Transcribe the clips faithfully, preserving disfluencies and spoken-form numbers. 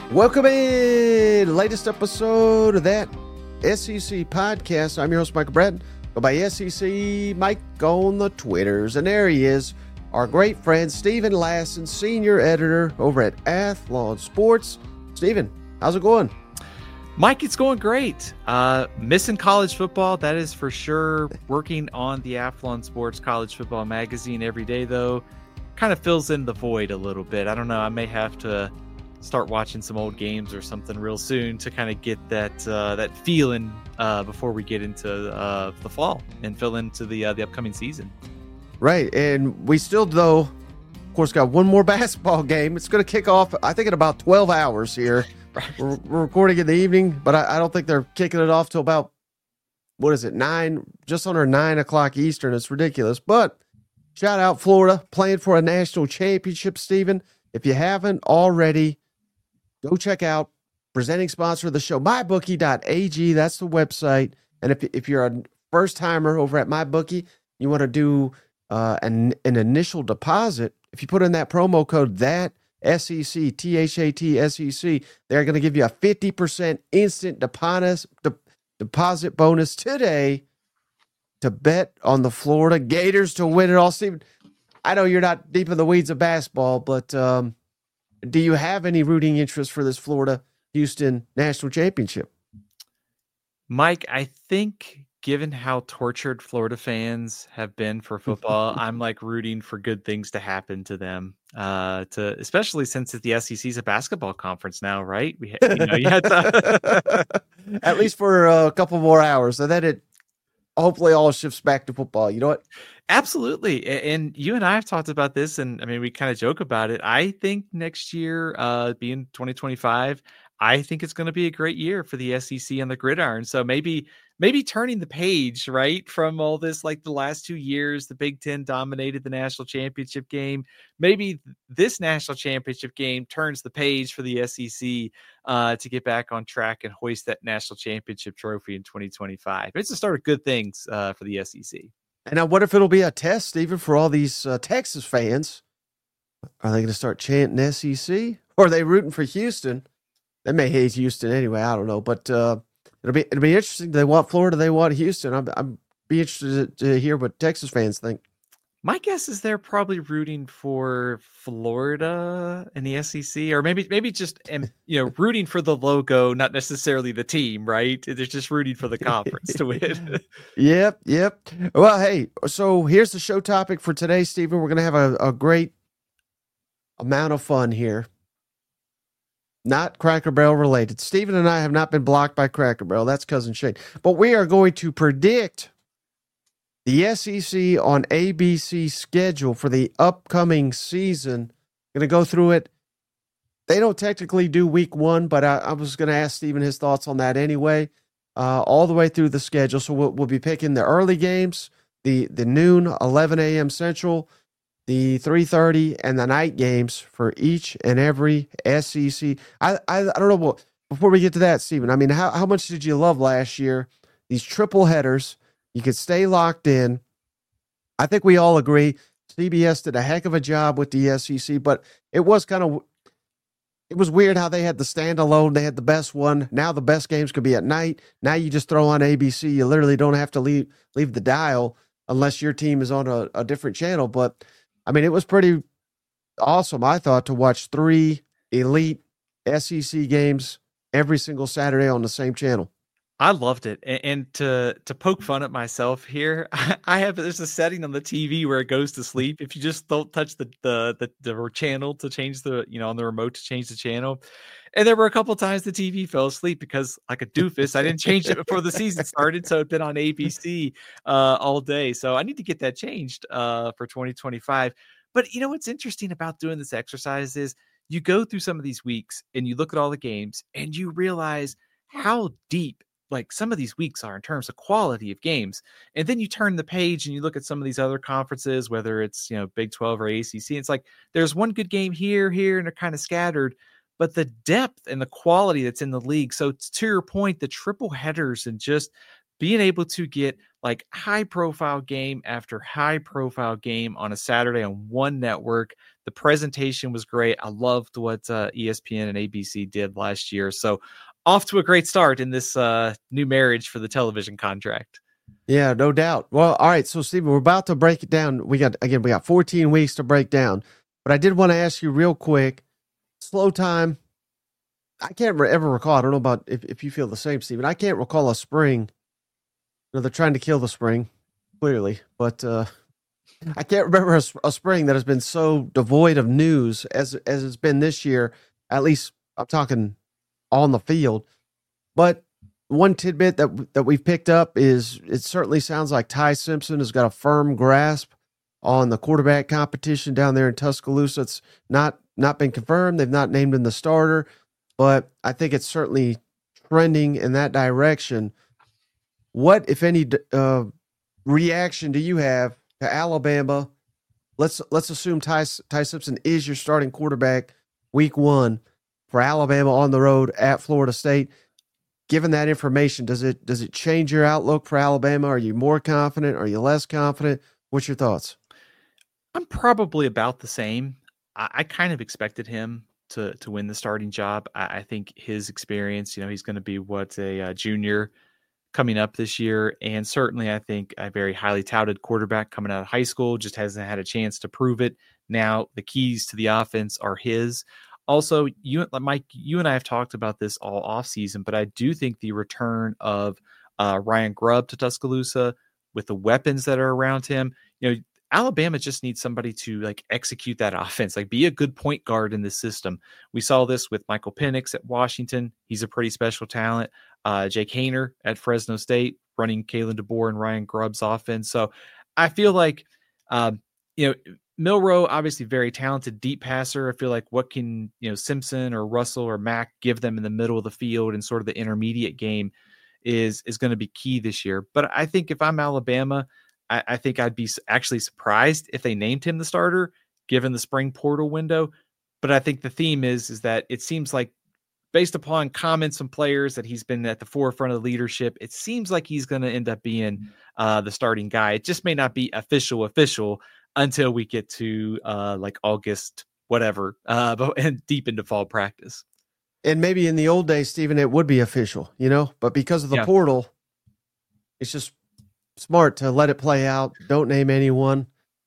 Welcome in, latest episode of that S E C podcast. I'm your host, Michael Bratton. Go by S E C Mike on the Twitters. And there he is, our great friend, Stephen Lassan, senior editor over at Athlon Sports. Stephen, how's it going? Mike, it's going great. Uh, missing college football, that is for sure. Working on the Athlon Sports College Football Magazine every day, though, kind of fills in the void a little bit. I don't know. I may have to start watching some old games or something real soon to kind of get that uh, that feeling uh, before we get into uh, the fall and fill into the uh, the upcoming season. Right, and we still, though, of course, got one more basketball game. It's going to kick off, I think, in about twelve hours here. Right. We're, we're recording in the evening, but I, I don't think they're kicking it off till about, what is it, nine, just under nine o'clock Eastern. It's ridiculous. But shout out Florida, playing for a national championship, Stephen. If you haven't already, go check out presenting sponsor of the show, my bookie dot a g. That's the website. And if if you're a first timer over at MyBookie, you want to do uh, an an initial deposit. If you put in that promo code that S E C T H A T S E C, they're going to give you a fifty percent instant deposit de- deposit bonus today to bet on the Florida Gators to win it all. Stephen, I know you're not deep in the weeds of basketball, but um, do you have any rooting interest for this Florida Houston national championship? Mike, I think given how tortured Florida fans have been for football, I'm like rooting for good things to happen to them. Uh, to especially since the S E C is a basketball conference now, right? We, you know, you had to at least for a couple more hours, and then it hopefully all shifts back to football. You know what? Absolutely. And you and I have talked about this, and I mean, we kind of joke about it. I think next year, uh, being twenty twenty-five, I think it's going to be a great year for the S E C on the gridiron. So maybe, maybe turning the page, right, from all this, like the last two years, the Big Ten dominated the national championship game. Maybe this national championship game turns the page for the S E C uh, to get back on track and hoist that national championship trophy in twenty twenty-five. It's the start of good things uh, for the S E C. And I wonder if it'll be a test, even for all these uh, Texas fans. Are they going to start chanting S E C? Or are they rooting for Houston? They may hate Houston anyway. I don't know. But uh, it'll be it'll be interesting. They want Florida. They want Houston. I'm, I'm be interested to hear what Texas fans think. My guess is they're probably rooting for Florida in the S E C, or maybe maybe just you know rooting for the logo, not necessarily the team, right? They're just rooting for the conference to win. Yep, yep. Well, hey, so here's the show topic for today, Stephen. We're going to have a, a great amount of fun here. Not Cracker Barrel related. Stephen and I have not been blocked by Cracker Barrel. That's Cousin Shane. But we are going to predict the S E C on A B C schedule for the upcoming season. Going to go through it. They don't technically do week one, but I, I was going to ask Stephen his thoughts on that anyway, uh, all the way through the schedule. So we'll, we'll be picking the early games, the, the noon, eleven a.m. Central, the three thirty, and the night games for each and every S E C. I, I, I don't know. What, before we get to that, Stephen, I mean, how, how much did you love last year? These triple headers. You could stay locked in. I think we all agree C B S did a heck of a job with the S E C, but it was kind of, it was weird how they had the standalone. They had the best one. Now the best games could be at night. Now you just throw on A B C. You literally don't have to leave, leave the dial unless your team is on a, a different channel. But I mean, it was pretty awesome, I thought, to watch three elite S E C games every single Saturday on the same channel. I loved it. And, and to to poke fun at myself here, I, I have there's a setting on the T V where it goes to sleep. If you just don't touch the the the, the channel to change the, you know, on the remote to change the channel. And there were a couple of times the T V fell asleep because, like a doofus, I didn't change it before the season started. So it'd been on A B C uh, all day. So I need to get that changed uh, for twenty twenty-five. But you know what's interesting about doing this exercise is you go through some of these weeks and you look at all the games and you realize how deep like some of these weeks are in terms of quality of games. And then you turn the page and you look at some of these other conferences, whether it's, you know, Big twelve or A C C. It's like there's one good game here, here, and they're kind of scattered, but the depth and the quality that's in the league. So to your point, the triple headers and just being able to get like high profile game after high profile game on a Saturday on one network. The presentation was great. I loved what uh, E S P N and A B C did last year. So off to a great start in this uh, new marriage for the television contract. Yeah, no doubt. Well, all right. So, Stephen, we're about to break it down. We got, again, we got fourteen weeks to break down. But I did want to ask you real quick, slow time. I can't ever recall. I don't know about if, if you feel the same, Stephen. I can't recall a spring. You know, they're trying to kill the spring, clearly. But uh, I can't remember a, a spring that has been so devoid of news as as it's been this year. At least I'm talking on the field. But one tidbit that that we've picked up is it certainly sounds like Ty Simpson has got a firm grasp on the quarterback competition down there in Tuscaloosa. It's not not been confirmed. They've not named him the starter, but I think it's certainly trending in that direction. What, if any, uh, reaction do you have to Alabama? Let's let's assume Ty, Ty Simpson is your starting quarterback week one for Alabama on the road at Florida State. Given that information, does it does it change your outlook for Alabama? Are you more confident? Are you less confident? What's your thoughts? I'm probably about the same. I, I kind of expected him to to win the starting job. I, I think his experience, you know, he's going to be what a uh, junior coming up this year, and certainly I think a very highly touted quarterback coming out of high school, just hasn't had a chance to prove it. Now the keys to the offense are his. Also, you, Mike, you and I have talked about this all offseason, but I do think the return of uh, Ryan Grubb to Tuscaloosa with the weapons that are around him, you know, Alabama just needs somebody to like execute that offense, like be a good point guard in this system. We saw this with Michael Penix at Washington. He's a pretty special talent. Uh, Jake Haener at Fresno State running Kalen DeBoer and Ryan Grubb's offense. So I feel like, um, you know, Milroe, obviously very talented deep passer. I feel like what can, you know, Simpson or Russell or Mack give them in the middle of the field and sort of the intermediate game is, is going to be key this year. But I think if I'm Alabama, I, I think I'd be actually surprised if they named him the starter given the spring portal window. But I think the theme is, is that it seems like based upon comments from players that he's been at the forefront of the leadership, it seems like he's going to end up being uh, the starting guy. It just may not be official, official, until we get to uh, like August, whatever, uh, but and deep into fall practice. And maybe in the old days, Stephen, it would be official, you know, but because of the yeah. portal, it's just smart to let it play out. Don't name anyone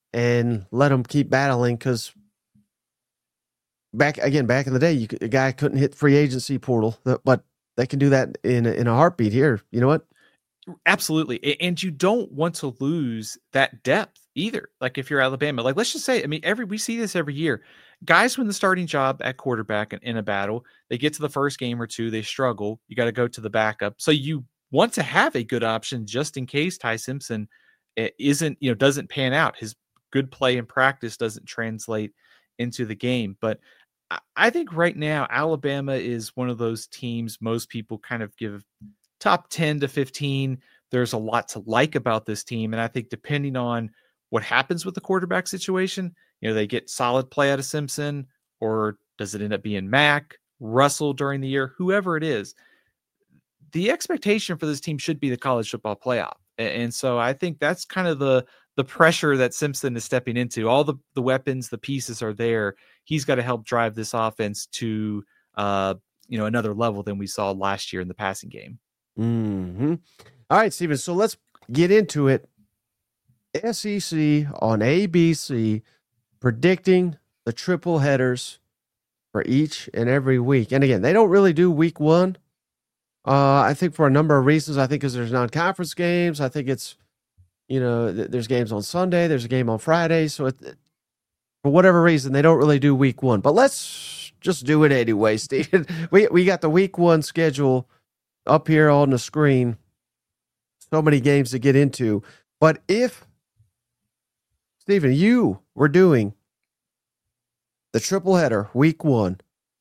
and let them keep battling. Cause back again, back in the day, you could, a guy couldn't hit free agency portal, but they can do that in, in a heartbeat here. You know what? Absolutely. And you don't want to lose that depth either. Like if you're Alabama, like let's just say, I mean, every, we see this every year. Guys win the starting job at quarterback in, in a battle. They get to the first game or two, they struggle. You got to go to the backup. So you want to have a good option just in case Ty Simpson isn't, you know, doesn't pan out. His good play in practice doesn't translate into the game. But I think right now, Alabama is one of those teams most people kind of give top ten to fifteen. There's a lot to like about this team. And I think depending on what happens with the quarterback situation, you know, they get solid play out of Simpson, or does it end up being Mack, Russell during the year, whoever it is, the expectation for this team should be the college football playoff. And so I think that's kind of the, the pressure that Simpson is stepping into. All the, the weapons, the pieces are there. He's got to help drive this offense to, uh, you know, another level than we saw last year in the passing game. Mm-hmm. All right, Stephen. So let's get into it. S E C on A B C predicting the triple headers for each and every week. And again, they don't really do week one. Uh, I think for a number of reasons. I think because there's non-conference games. I think it's, you know, th- there's games on Sunday. There's a game on Friday. So it, for whatever reason, they don't really do week one. But let's just do it anyway, Stephen. we we got the week one schedule up here on the screen. So many games to get into. But if, Stephen, you were doing the triple header week one,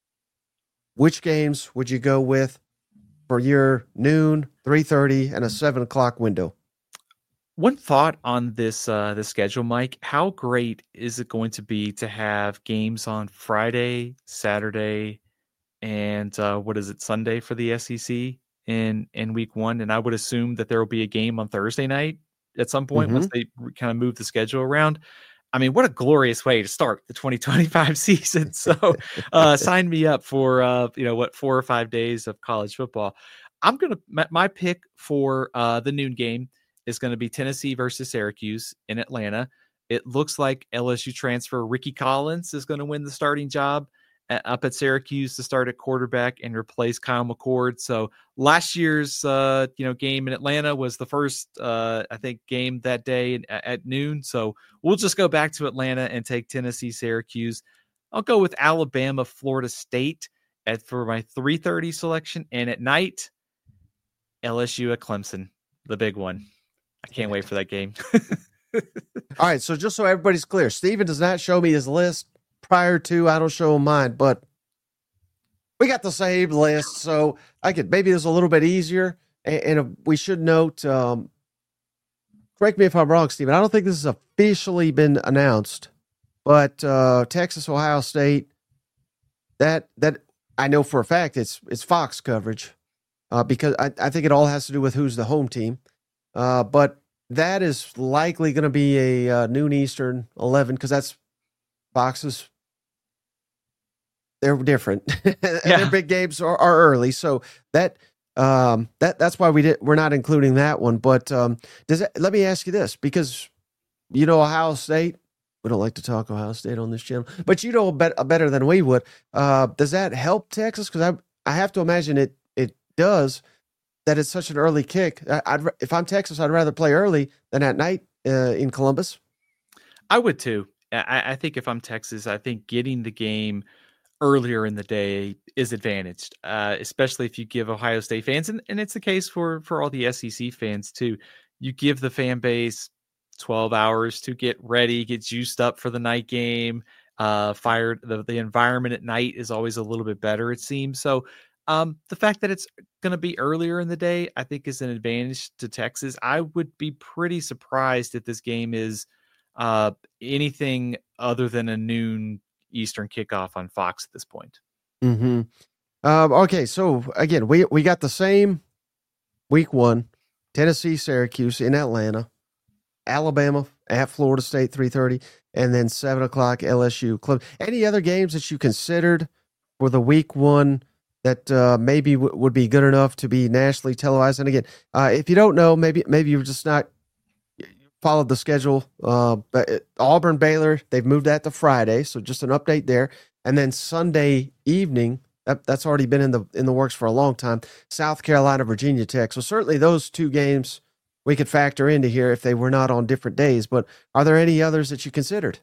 which games would you go with for your noon, three thirty, and a seven o'clock window? One thought on this uh, this schedule, Mike. How great is it going to be to have games on Friday, Saturday, and uh, what is it, Sunday for the S E C? in in week one, and I would assume that there will be a game on Thursday night at some point Mm-hmm. once they kind of move the schedule around. I mean, what a glorious way to start the twenty twenty-five season. So uh, sign me up for, uh, you know, what, four or five days of college football. I'm going to, my, my pick for uh, the noon game is going to be Tennessee versus Syracuse in Atlanta. It looks like L S U transfer Ricky Collins is going to win the starting job at, up at Syracuse to start at quarterback and replace Kyle McCord. So last year's, uh, you know, game in Atlanta was the first, uh, I think, game that day at, at noon. So we'll just go back to Atlanta and take Tennessee, Syracuse. I'll go with Alabama, Florida State at for my three thirty selection. And at night, L S U at Clemson, the big one. I can't wait for that game. All right, so just so everybody's clear, Steven does not show me his list prior to, I don't show him mine, but we got the same list, so I could, maybe it's a little bit easier. And, and we should note, um, correct me if I'm wrong, Steven, I don't think this has officially been announced, but uh, Texas, Ohio State, that that I know for a fact it's it's Fox coverage uh, because I, I think it all has to do with who's the home team. Uh, but that is likely going to be a uh, noon Eastern eleven because that's Fox's. They're different. Yeah. Their big games are, are early, so that um, that that's why we did we're not including that one. But um, does that, let me ask you this because you know Ohio State. We don't like to talk Ohio State on this channel, but you know bet, better than we would. Uh, does that help Texas? Because I I have to imagine it it does. That it's such an early kick. I, I'd if I'm Texas, I'd rather play early than at night uh, in Columbus. I would too. I, I think if I'm Texas, I think getting the game earlier in the day is advantaged, uh, especially if you give Ohio State fans, and, and it's the case for for all the S E C fans too. You give the fan base twelve hours to get ready, get juiced up for the night game. Uh, fired the the environment at night is always a little bit better, it seems. So. Um, the fact that it's going to be earlier in the day, I think is an advantage to Texas. I would be pretty surprised if this game is uh, anything other than a noon Eastern kickoff on Fox at this point. Mm-hmm. Um, okay, so again, we we got the same week one, Tennessee, Syracuse in Atlanta, Alabama at Florida State, three thirty, and then seven o'clock L S U. Any other games that you considered for the week one that uh, maybe w- would be good enough to be nationally televised? And again, uh, if you don't know, maybe maybe you've just not followed the schedule. Uh, but Auburn, Baylor, they've moved that to Friday, so just an update there. And then Sunday evening, that, that's already been in the in the works for a long time. South Carolina, Virginia Tech. So certainly those two games we could factor into here if they were not on different days. But are there any others that you considered?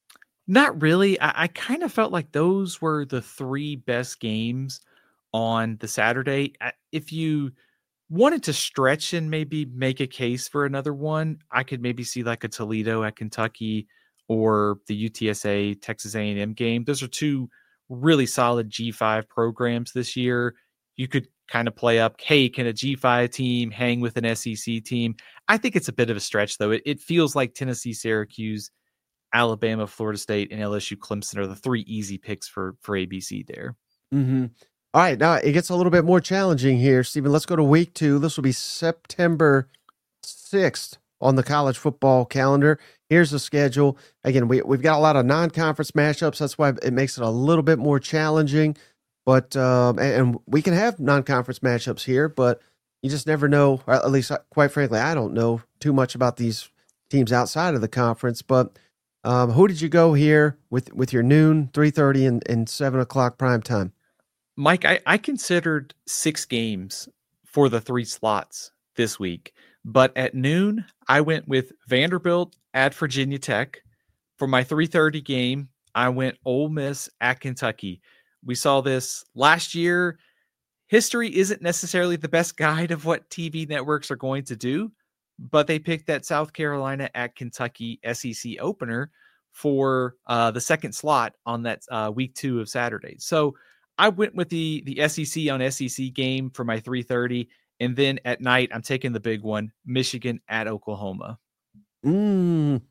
Not really. I, I kind of felt like those were the three best games on the Saturday. If you wanted to stretch and maybe make a case for another one, I could maybe see like a Toledo at Kentucky or the U T S A Texas A and M game. Those are two really solid G five programs this year. You could kind of play up, hey, can a G five team hang with an S E C team? I think it's a bit of a stretch, though. It, it feels like Tennessee, Syracuse, Alabama, Florida State, and L S U Clemson are the three easy picks for, for A B C there. Mm-hmm. All right, now it gets a little bit more challenging here, Stephen. Let's go to week two. This will be September sixth on the college football calendar. Here's the schedule. Again, we, we've got a lot of non-conference matchups. That's why it makes it a little bit more challenging. But um, and, and we can have non-conference matchups here, but you just never know. At least, quite frankly, I don't know too much about these teams outside of the conference. But um, who did you go here with, with your noon, three thirty, and, and seven o'clock prime time? Mike, I, I considered six games for the three slots this week, but at noon, I went with Vanderbilt at Virginia Tech. For my three thirty game, I went Ole Miss at Kentucky. We saw this last year. History isn't necessarily the best guide of what T V networks are going to do, but they picked that South Carolina at Kentucky S E C opener for uh, the second slot on that uh, week two of Saturday. So I went with the the S E C on S E C game for my three thirty, and then at night I'm taking the big one, Michigan at Oklahoma. Mm.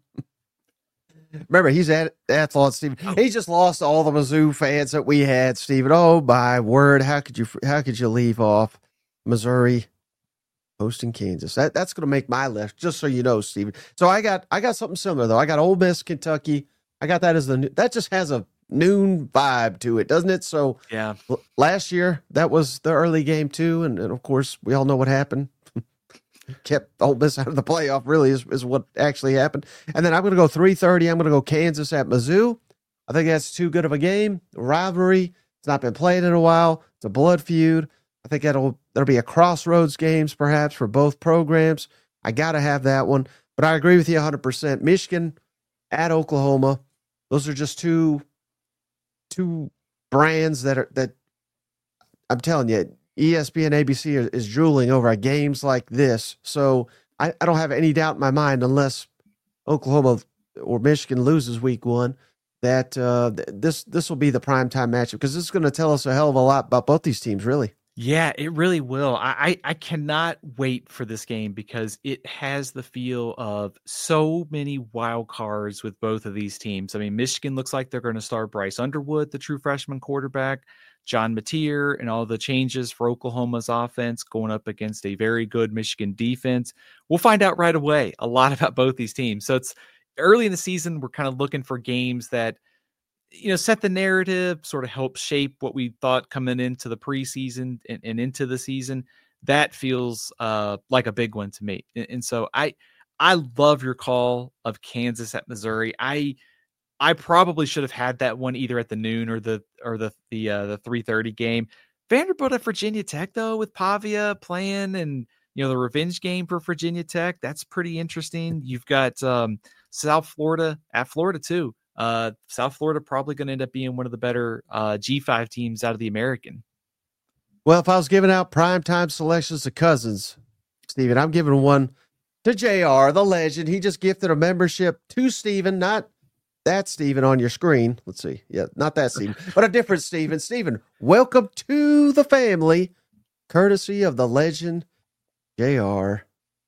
Remember, he's at Athlon, Stephen. Oh. He just lost all the Mizzou fans that we had, Stephen. Oh my word! How could you how could you leave off Missouri hosting Kansas. That that's going to make my list. Just so you know, Steven. So I got I got something similar though. I got Ole Miss, Kentucky. I got that as the that just has a noon vibe to it, doesn't it? So yeah, last year that was the early game too, and, and of course we all know what happened. Kept Ole Miss out of the playoff. Really is, is what actually happened. And then I'm going to go three thirty. I'm going to go Kansas at Mizzou. I think that's too good of a game. Rivalry. It's not been played in a while. It's a blood feud. I think that'll there'll be a crossroads games perhaps for both programs. I got to have that one. But I agree with you one hundred percent. Michigan at Oklahoma. Those are just two two brands that are that I'm telling you, E S P N A B C is, is drooling over games like this. So I, I don't have any doubt in my mind, unless Oklahoma or Michigan loses week one, that uh, th- this this will be the primetime matchup, because this is going to tell us a hell of a lot about both these teams, really. Yeah, it really will. I, I, I cannot wait for this game because it has the feel of so many wild cards with both of these teams. I mean, Michigan looks like they're going to start Bryce Underwood, the true freshman quarterback, John Mateer, and all the changes for Oklahoma's offense going up against a very good Michigan defense. We'll find out right away a lot about both these teams. So it's early in the season. We're kind of looking for games that, you know, set the narrative, sort of help shape what we thought coming into the preseason and, and into the season. That feels uh, like a big one to me. And, and so I, I love your call of Kansas at Missouri. I, I probably should have had that one either at the noon or the, or the, the, uh, the three thirty game. Vanderbilt at Virginia Tech though, with Pavia playing, and, you know, the revenge game for Virginia Tech, that's pretty interesting. You've got um, South Florida at Florida too. Uh, South Florida probably going to end up being one of the better uh, G five teams out of the American. Well, if I was giving out primetime selections to Cousins, Steven, I'm giving one to J R, the legend. He just gifted a membership to Steven, not that Steven on your screen. Let's see. Yeah, not that Steven, but a different Steven. Steven, welcome to the family, courtesy of the legend, J R.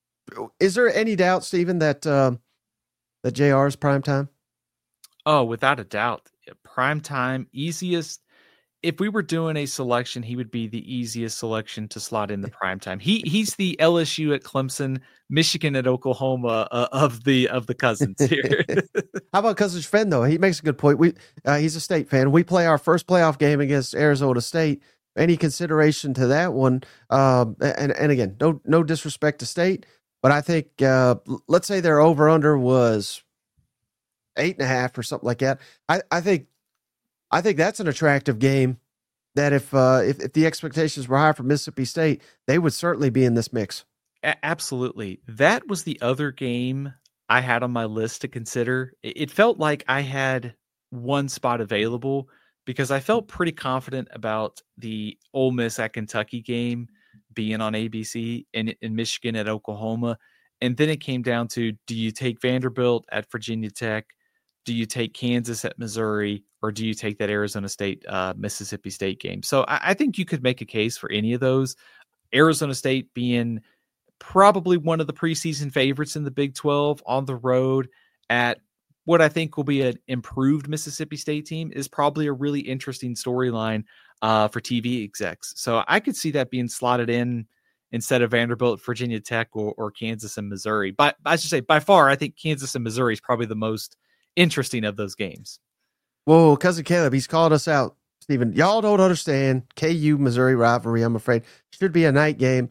Is there any doubt, Steven, that, uh, that J R is primetime? Oh, without a doubt. Prime time, easiest. If we were doing a selection, he would be the easiest selection to slot in the prime time. He he's the L S U at Clemson, Michigan at Oklahoma uh, of the of the Cousins here. How about Cousins' friend though? He makes a good point. We uh, he's a State fan. We play our first playoff game against Arizona State. Any consideration to that one? Um, and and again, no no disrespect to State, but I think uh, let's say their over under was eight and a half or something like that. I, I think, I think that's an attractive game that if, uh, if, if the expectations were high for Mississippi State, they would certainly be in this mix. A- absolutely. That was the other game I had on my list to consider. It, it felt like I had one spot available because I felt pretty confident about the Ole Miss at Kentucky game being on A B C and in Michigan at Oklahoma. And then it came down to, do you take Vanderbilt at Virginia Tech? Do you take Kansas at Missouri, or do you take that Arizona State, uh, Mississippi State game? So I, I think you could make a case for any of those. Arizona State being probably one of the preseason favorites in the Big twelve on the road at what I think will be an improved Mississippi State team is probably a really interesting storyline uh, for T V execs. So I could see that being slotted in instead of Vanderbilt, Virginia Tech, or, or Kansas and Missouri. But I should say, by far, I think Kansas and Missouri is probably the most interesting of those games. Whoa, cousin Caleb, he's called us out. Steven, y'all don't understand K U Missouri rivalry. I'm afraid should be a night game.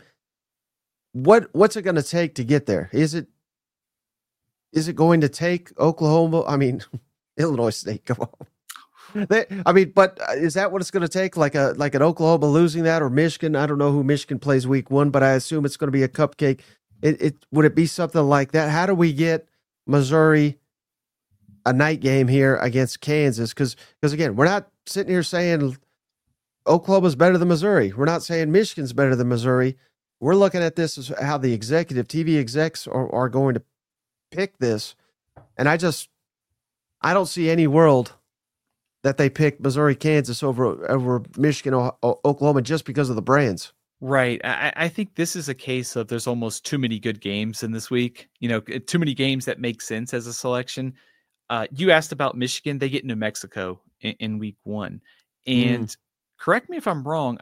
What what's it going to take to get there? Is it is it going to take Oklahoma? I mean, Illinois State. Come on. They, I mean, but is that what it's going to take? Like a like an Oklahoma losing that, or Michigan? I don't know who Michigan plays week one, but I assume it's going to be a cupcake. It, it would it be something like that? How do we get Missouri a night game here against Kansas? Because because again, we're not sitting here saying Oklahoma's better than Missouri. We're not saying Michigan's better than Missouri. We're looking at this as how the executive T V execs are, are going to pick this, and I just I don't see any world that they pick Missouri, Kansas over over Michigan, o- Oklahoma just because of the brands. Right. I, I think this is a case of there's almost too many good games in this week. You know, too many games that make sense as a selection. Uh, you asked about Michigan. They get New Mexico in, in week one. And mm. correct me if I'm wrong. I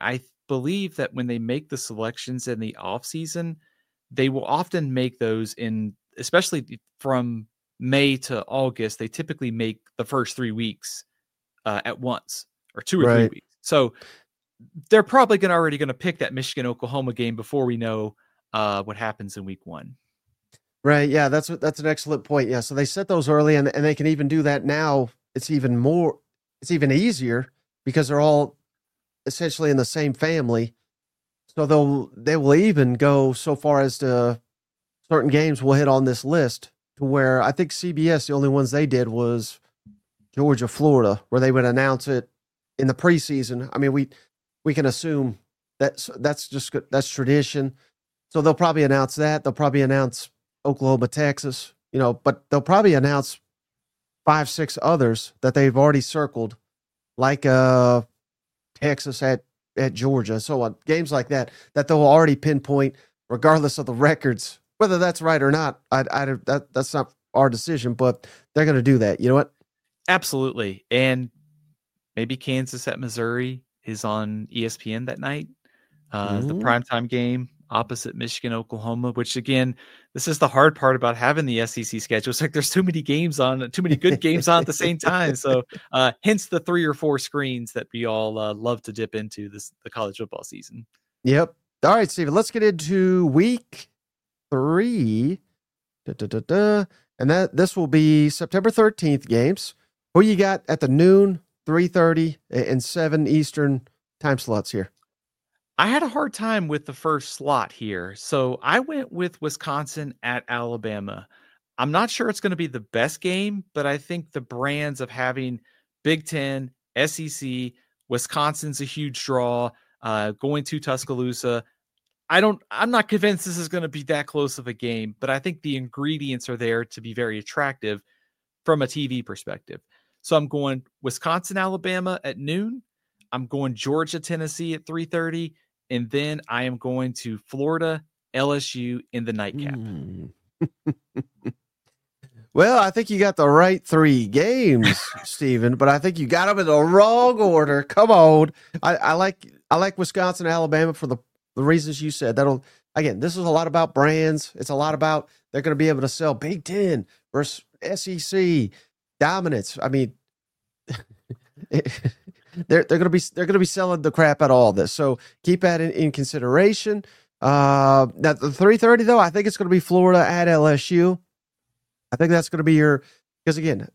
believe that when they make the selections in the off season, they will often make those in, especially from May to August, they typically make the first three weeks uh, at once, or two or right. three weeks. So they're probably going to already going to pick that Michigan Oklahoma game before we know uh, what happens in week one. Right. Yeah, that's that's an excellent point. Yeah. So they set those early, and, and they can even do that now. It's even more, it's even easier because they're all essentially in the same family. So they'll, they will even go so far as to certain games will hit on this list to where I think C B S, the only ones they did was Georgia, Florida, where they would announce it in the preseason. I mean, we, we can assume that's, that's just, that's tradition. So they'll probably announce that. They'll probably announce Oklahoma, Texas, you know, but they'll probably announce five, six others that they've already circled, like uh, Texas at, at Georgia, so on. Games like that, that they'll already pinpoint, regardless of the records. Whether that's right or not, I, I, that, that's not our decision, but they're going to do that. You know what? Absolutely. And maybe Kansas at Missouri is on E S P N that night. Uh, mm-hmm. The primetime game opposite Michigan, Oklahoma, which again, this is the hard part about having the S E C schedule. It's like there's too many games on, too many good games on at the same time. So uh, hence the three or four screens that we all uh, love to dip into this, the college football season. Yep. All right, Steven, let's get into week three. Da, da, da, da. And that this will be September thirteenth games. Who you got at the noon, three thirty, and seven Eastern time slots here? I had a hard time with the first slot here. So I went with Wisconsin at Alabama. I'm not sure it's going to be the best game, but I think the brands of having Big Ten, S E C, Wisconsin's a huge draw, uh, going to Tuscaloosa. I don't, I'm not convinced this is going to be that close of a game, but I think the ingredients are there to be very attractive from a T V perspective. So I'm going Wisconsin, Alabama at noon. I'm going Georgia, Tennessee at three thirty. And then I am going to Florida, L S U in the nightcap. Mm. Well, I think you got the right three games, Stephen, but I think you got them in the wrong order. Come on. I, I like I like Wisconsin, Alabama for the, the reasons you said. That'll again, this is a lot about brands. It's a lot about they're going to be able to sell Big Ten versus S E C dominance. I mean, They're they're gonna be they're gonna be selling the crap out of all this. So keep that in, in consideration. Uh, now the three thirty though, I think it's gonna be Florida at L S U. I think that's gonna be your because again,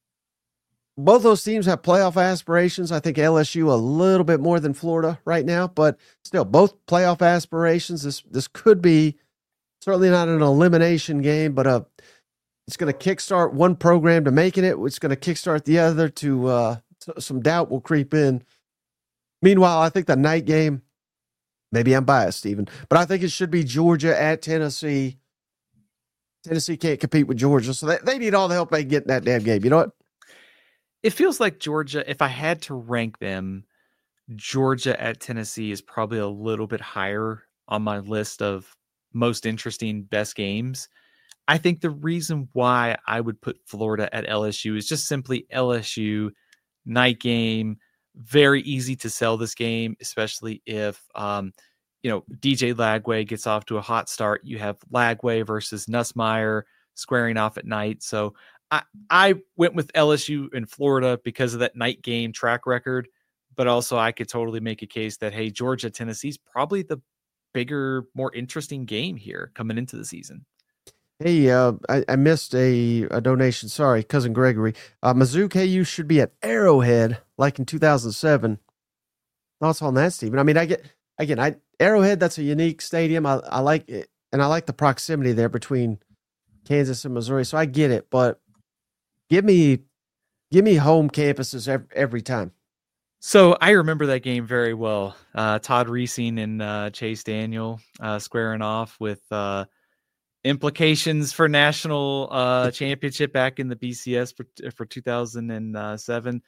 both those teams have playoff aspirations. I think L S U a little bit more than Florida right now, but still both playoff aspirations. This this could be certainly not an elimination game, but a it's gonna kickstart one program to making it. It's gonna kickstart the other to. Uh, Some doubt will creep in. Meanwhile, I think the night game, maybe I'm biased, Stephen, but I think it should be Georgia at Tennessee. Tennessee can't compete with Georgia, so they, they need all the help they can get in that damn game. You know what? It feels like Georgia, if I had to rank them, Georgia at Tennessee is probably a little bit higher on my list of most interesting best games. I think the reason why I would put Florida at L S U is just simply L S U night game, very easy to sell this game, especially if, um, you know, D J Lagway gets off to a hot start. You have Lagway versus Nussmeier squaring off at night. So I, I went with L S U in Florida because of that night game track record, but also I could totally make a case that, hey, Georgia, Tennessee's probably the bigger, more interesting game here coming into the season. Hey, uh, I, I missed a, a donation. Sorry, cousin Gregory. Uh, Mizzou K U should be at Arrowhead like in two thousand seven. Thoughts on that, Stephen? I mean, I get again. I Arrowhead. That's a unique stadium. I, I like it, and I like the proximity there between Kansas and Missouri. So I get it, but give me give me home campuses every, every time. So I remember that game very well. Uh, Todd Reesing and uh, Chase Daniel uh, squaring off with. Uh, Implications for national uh, championship back in the B C S for for two thousand seven.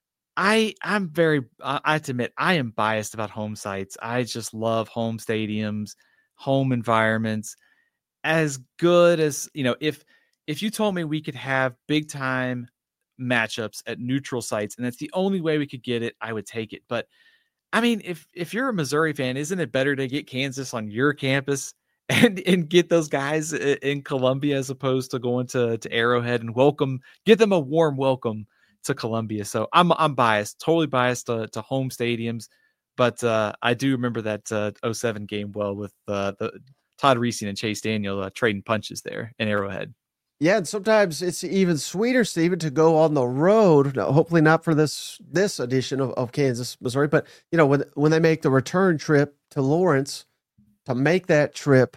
I I'm very I have to admit I am biased about home sites. I just love home stadiums, home environments. As good as you know, if if you told me we could have big time matchups at neutral sites, and that's the only way we could get it, I would take it. But I mean, if if you're a Missouri fan, isn't it better to get Kansas on your campus and and get those guys in Columbia as opposed to going to to Arrowhead and welcome, give them a warm welcome to Columbia? So I'm I'm biased, totally biased to, to home stadiums, but uh, I do remember that uh, oh seven game well with uh, the Todd Reesing and Chase Daniel uh, trading punches there in Arrowhead. Yeah, and sometimes it's even sweeter, Stephen, to go on the road. No, hopefully not for this this edition of, of Kansas, Missouri, but you know when when they make the return trip to Lawrence, to make that trip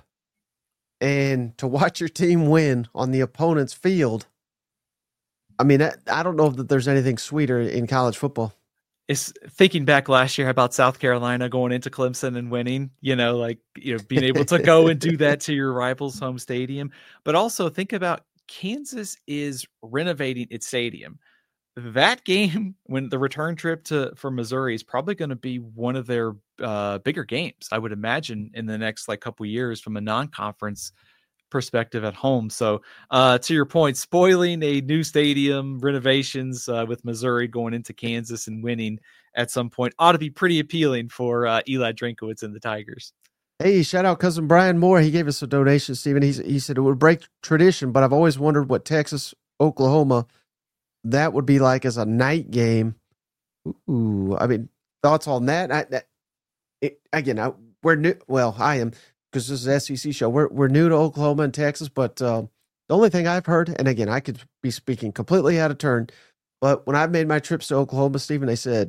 and to watch your team win on the opponent's field. I mean, I don't know that there's anything sweeter in college football. Is thinking back last year about South Carolina going into Clemson and winning, you know, like, you know, being able to go and do that to your rival's home stadium. But also think about Kansas is renovating its stadium. That game, when the return trip to for Missouri, is probably going to be one of their uh, bigger games, I would imagine, in the next like couple years from a non-conference perspective at home. So uh, to your point, spoiling a new stadium renovations uh, with Missouri going into Kansas and winning at some point ought to be pretty appealing for uh, Eli Drinkowitz and the Tigers. Hey, shout out cousin Brian Moore. He gave us a donation, Stephen. He's, he said it would break tradition, but I've always wondered what Texas, Oklahoma, that would be like as a night game. Ooh, I mean, thoughts on that? I, that it, again, I, we're new. Well, I am, because this is an S E C show. We're we're new to Oklahoma and Texas, but uh, the only thing I've heard, and again, I could be speaking completely out of turn, but when I've made my trips to Oklahoma, Stephen, they said,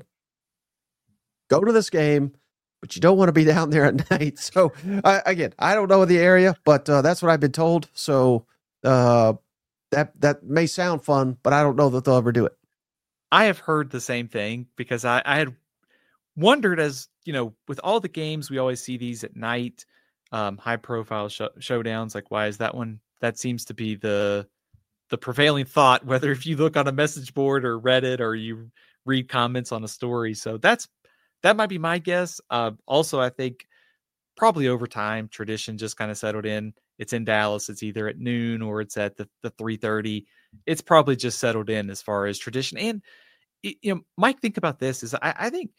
go to this game, but you don't want to be down there at night. So, uh, again, I don't know the area, but uh, that's what I've been told. So, uh, that that may sound fun, but I don't know that they'll ever do it. I have heard the same thing because I, I had wondered, as you know, with all the games, we always see these at night, um, high profile sh- showdowns. Like, why is that one? That seems to be the the prevailing thought, whether if you look on a message board or Reddit or you read comments on a story. So that's that might be my guess. Uh, also, I think probably over time, tradition just kind of settled in. It's in Dallas. It's either at noon or it's at the, the three thirty. It's probably just settled in as far as tradition. And, you know, Mike, think about this is I, I think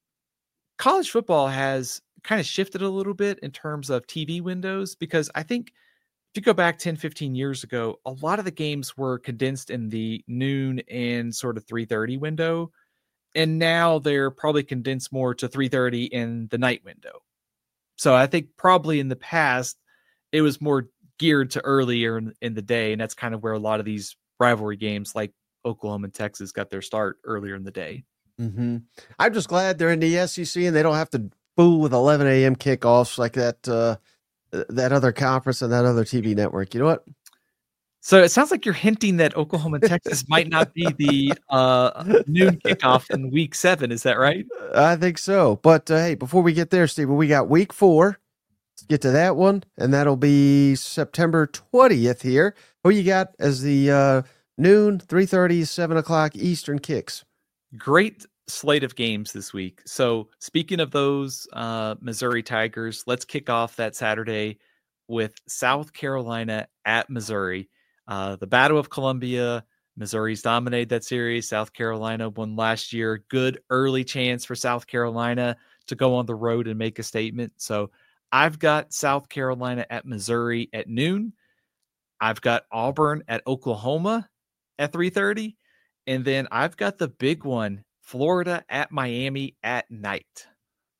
college football has kind of shifted a little bit in terms of T V windows, because I think if you go back ten, fifteen years ago, a lot of the games were condensed in the noon and sort of three thirty window. And now they're probably condensed more to three thirty in the night window. So I think probably in the past, it was more geared to earlier in, in the day. And that's kind of where a lot of these rivalry games like Oklahoma and Texas got their start earlier in the day. Mm-hmm. I'm just glad they're in the S E C and they don't have to fool with eleven a.m. kickoffs like that, uh, that other conference and that other T V network. You know what? So it sounds like you're hinting that Oklahoma and Texas might not be the uh, noon kickoff in week seven. Is that right? I think so. But uh, hey, before we get there, Stephen, we got week four. Let's get to that one, and that'll be September twentieth here. Who you got as the uh, noon, three thirty, seven o'clock Eastern kicks? Great slate of games this week. So speaking of those uh, Missouri Tigers, let's kick off that Saturday with South Carolina at Missouri. Uh, the Battle of Columbia. Missouri's dominated that series. South Carolina won last year. Good early chance for South Carolina to go on the road and make a statement. So I've got South Carolina at Missouri at noon. I've got Auburn at Oklahoma at three thirty. And then I've got the big one, Florida at Miami at night.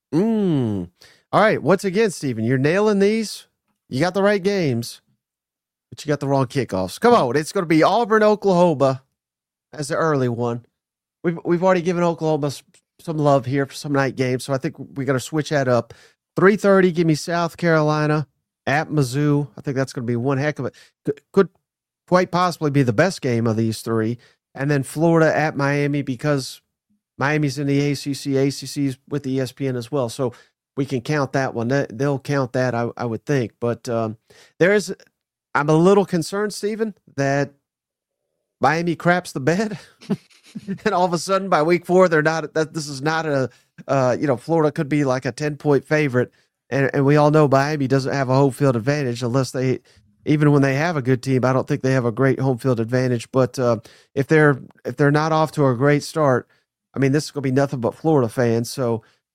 Mm. All right. Once again, Stephen, you're nailing these. You got the right games, but you got the wrong kickoffs. Come on. It's going to be Auburn, Oklahoma as the early one. We've, we've already given Oklahoma some love here for some night games, so I think we got to switch that up. three thirty, give me South Carolina at Mizzou. I think that's going to be one heck of it. Could, could quite possibly be the best game of these three. And then Florida at Miami, because Miami's in the A C C, A C C's with the E S P N as well. So we can count that one. They'll count that, I, I would think. But um, there's, I'm a little concerned, Stephen, that Miami craps the bed. And all of a sudden by week four, they're not, that this is not a, uh, you know, Florida could be like a ten point favorite. And, and we all know Miami doesn't have a home field advantage unless they, even when they have a good team, I don't think they have a great home field advantage. But uh, if they're if they're not off to a great start, I mean, this is going to be nothing but Florida fans. So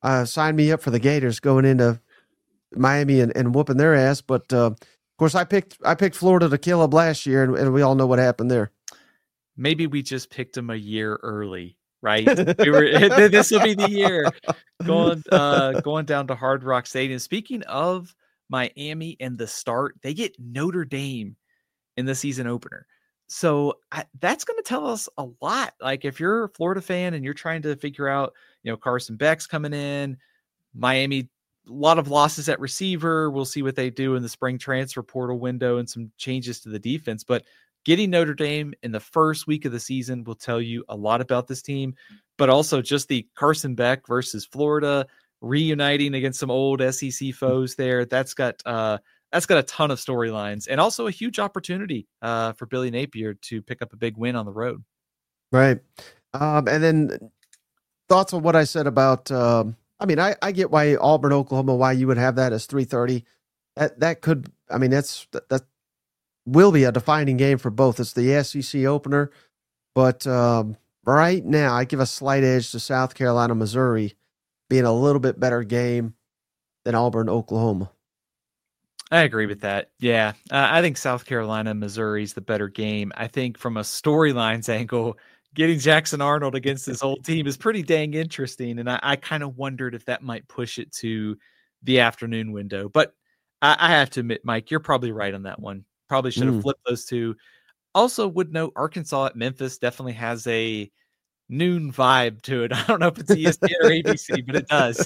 uh, sign me up for the Gators going into Miami and, and whooping their ass. But uh, of course, I picked I picked Florida to kill them last year, and, and we all know what happened there. Maybe we just picked them a year early, right? We were this will be the year going uh, going down to Hard Rock Stadium. Speaking of Miami and the start, they get Notre Dame in the season opener. So I, that's going to tell us a lot. Like if you're a Florida fan and you're trying to figure out, you know, Carson Beck's coming in, Miami, a lot of losses at receiver. We'll see what they do in the spring transfer portal window and some changes to the defense. But getting Notre Dame in the first week of the season will tell you a lot about this team, but also just the Carson Beck versus Florida reuniting against some old S E C foes there. That's got, uh, That's got a ton of storylines and also a huge opportunity uh, for Billy Napier to pick up a big win on the road. Right. Um, and then thoughts on what I said about, um, I mean, I, I get why Auburn, Oklahoma, why you would have that as three thirty. That, that could, I mean, that's, that, that will be a defining game for both. It's the S E C opener, but um, right now I give a slight edge to South Carolina, Missouri being a little bit better game than Auburn, Oklahoma. I agree with that. Yeah, uh, I think South Carolina, Missouri is the better game. I think from a storylines angle, getting Jackson Arnold against this old team is pretty dang interesting. And I, I kind of wondered if that might push it to the afternoon window. But I, I have to admit, Mike, you're probably right on that one. Probably should have mm. flipped those two. Also would note Arkansas at Memphis definitely has a noon vibe to it. I don't know if it's E S P N or A B C, but it does.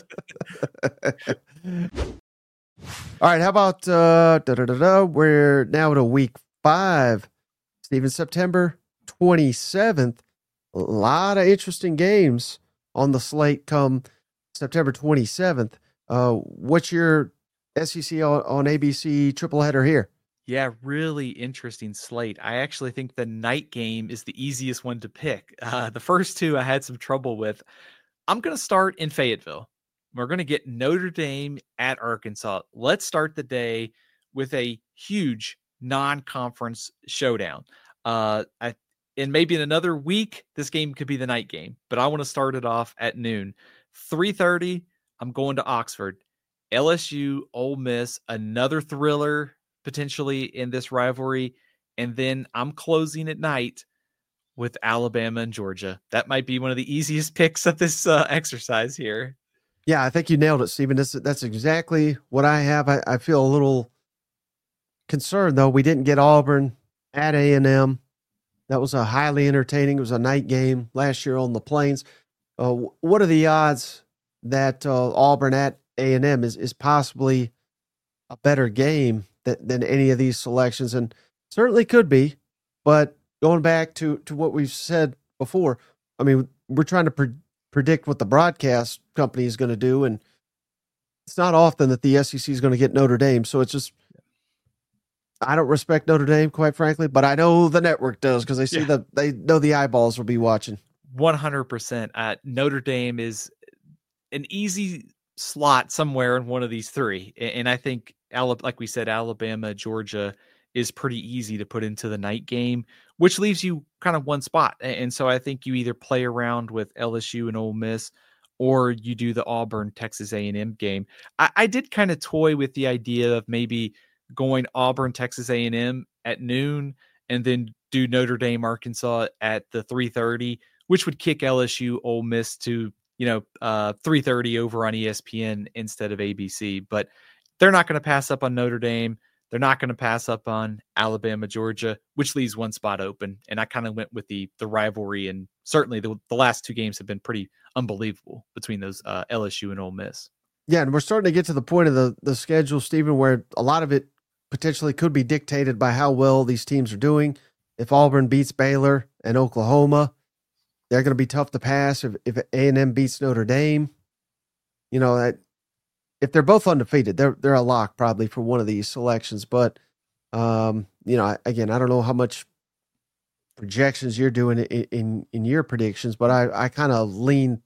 All right, how about uh, da, da, da, da, we're now to week five, Stephen, September twenty-seventh. A lot of interesting games on the slate come September twenty-seventh. Uh, what's your S E C on, on A B C triple header here? Yeah, really interesting slate. I actually think the night game is the easiest one to pick. Uh, the first two I had some trouble with. I'm going to start in Fayetteville. We're going to get Notre Dame at Arkansas. Let's start the day with a huge non-conference showdown. Uh, I, and maybe in another week, this game could be the night game, but I want to start it off at noon. three thirty, I'm going to Oxford. L S U, Ole Miss, another thriller potentially in this rivalry. And then I'm closing at night with Alabama and Georgia. That might be one of the easiest picks of this uh, exercise here. Yeah, I think you nailed it, Stephen. That's, that's exactly what I have. I, I feel a little concerned, though. We didn't get Auburn at A and M. That was a highly entertaining. It was a night game last year on the Plains. Uh, what are the odds that uh, Auburn at A and M is, is possibly a better game than, than any of these selections? And certainly could be. But going back to, to what we've said before, I mean, we're trying to pre- predict what the broadcast company is going to do, and it's not often that the S E C is going to get Notre Dame. So it's just, I don't respect Notre Dame, quite frankly, but I know the network does because they see yeah. the they know the eyeballs will be watching. one hundred percent. Uh, Notre Dame is an easy slot somewhere in one of these three, and I think, like we said, Alabama, Georgia is pretty easy to put into the night game, which leaves you kind of one spot. And so I think you either play around with L S U and Ole Miss, or you do the Auburn, Texas A and M game. I, I did kind of toy with the idea of maybe going Auburn, Texas A and M at noon, and then do Notre Dame, Arkansas at the three thirty, which would kick L S U, Ole Miss to, you know, uh, three thirty over on E S P N instead of A B C. But they're not going to pass up on Notre Dame. They're not going to pass up on Alabama, Georgia, which leaves one spot open. And I kind of went with the the rivalry, and certainly the, the last two games have been pretty unbelievable between those uh, L S U and Ole Miss. Yeah, and we're starting to get to the point of the, the schedule, Stephen, where a lot of it potentially could be dictated by how well these teams are doing. If Auburn beats Baylor and Oklahoma, they're going to be tough to pass. If, if A and M beats Notre Dame, you know, that if they're both undefeated, they're they're a lock probably for one of these selections. But um, you know, again, I don't know how much projections you're doing in in, in your predictions, but I, I kind of lean.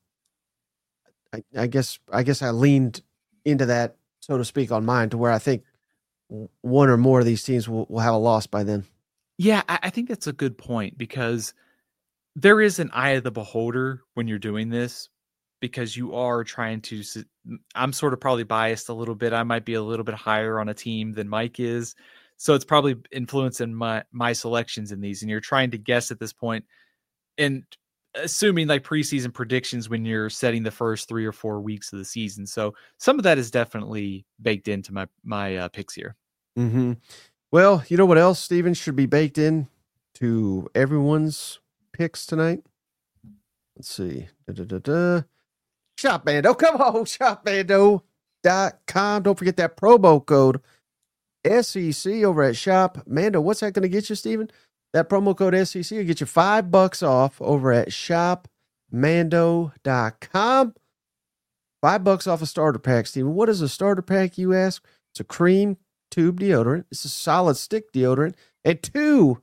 I, I guess I guess I leaned into that, so to speak, on mine, to where I think one or more of these teams will, will have a loss by then. Yeah, I, I think that's a good point, because there is an eye of the beholder when you're doing this. because you are trying to. I'm sort of probably biased a little bit. I might be a little bit higher on a team than Mike is, so it's probably influencing my my selections in these. And you're trying to guess at this point, and assuming like preseason predictions when you're setting the first three or four weeks of the season. So some of that is definitely baked into my my uh, picks here. Mm-hmm. Well, you know what else, Steven, should be baked in to everyone's picks tonight? Let's see. Da-da-da-da. ShopBando. Come on, shop bando dot com. Don't forget that promo code S E C over at ShopMando. What's that going to get you, Steven? That promo code S E C will get you five bucks off over at shop mando dot com. Five bucks off a starter pack, Steven. What is a starter pack, you ask? It's a cream tube deodorant. It's a solid stick deodorant. And two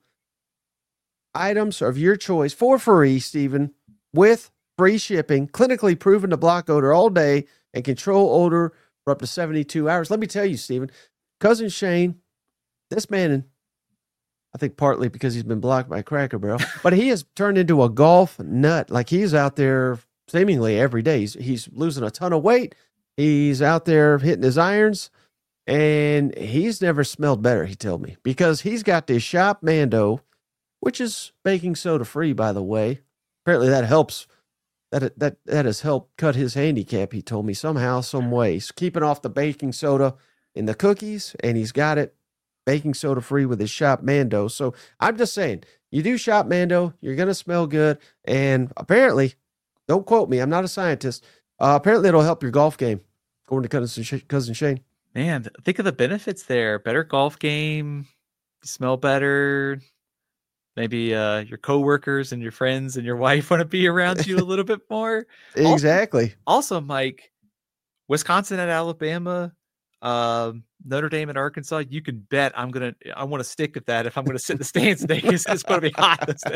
items of your choice for free, Steven, with free shipping, clinically proven to block odor all day and control odor for up to seventy-two hours. Let me tell you, Steven, Cousin Shane, this man, I think partly because he's been blocked by Cracker Barrel, but he has turned into a golf nut. Like he's out there seemingly every day. He's, he's losing a ton of weight. He's out there hitting his irons, and he's never smelled better, he told me, because he's got this ShopMando, which is baking soda free, by the way. Apparently that helps. That, that, that has helped cut his handicap, he told me, somehow, some way. He's keeping off the baking soda in the cookies, and he's got it baking soda free with his ShopMando. So I'm just saying, you do ShopMando, you're going to smell good. And apparently, don't quote me, I'm not a scientist. Uh, apparently it'll help your golf game, according to Cousin, Sh- Cousin Shane. Man, think of the benefits there. Better golf game, you smell better. Maybe uh, your coworkers and your friends and your wife want to be around you a little bit more. Exactly. Also, also, Mike, Wisconsin at Alabama, um, Notre Dame at Arkansas. You can bet I'm gonna. I want to stick with that if I'm going to sit in the stands today, because it's going to be hot those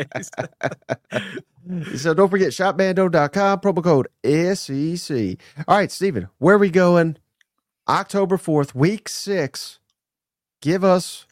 days. So don't forget shop mando dot com, promo code S E C. All right, Steven, where are we going? October fourth, week six. Give us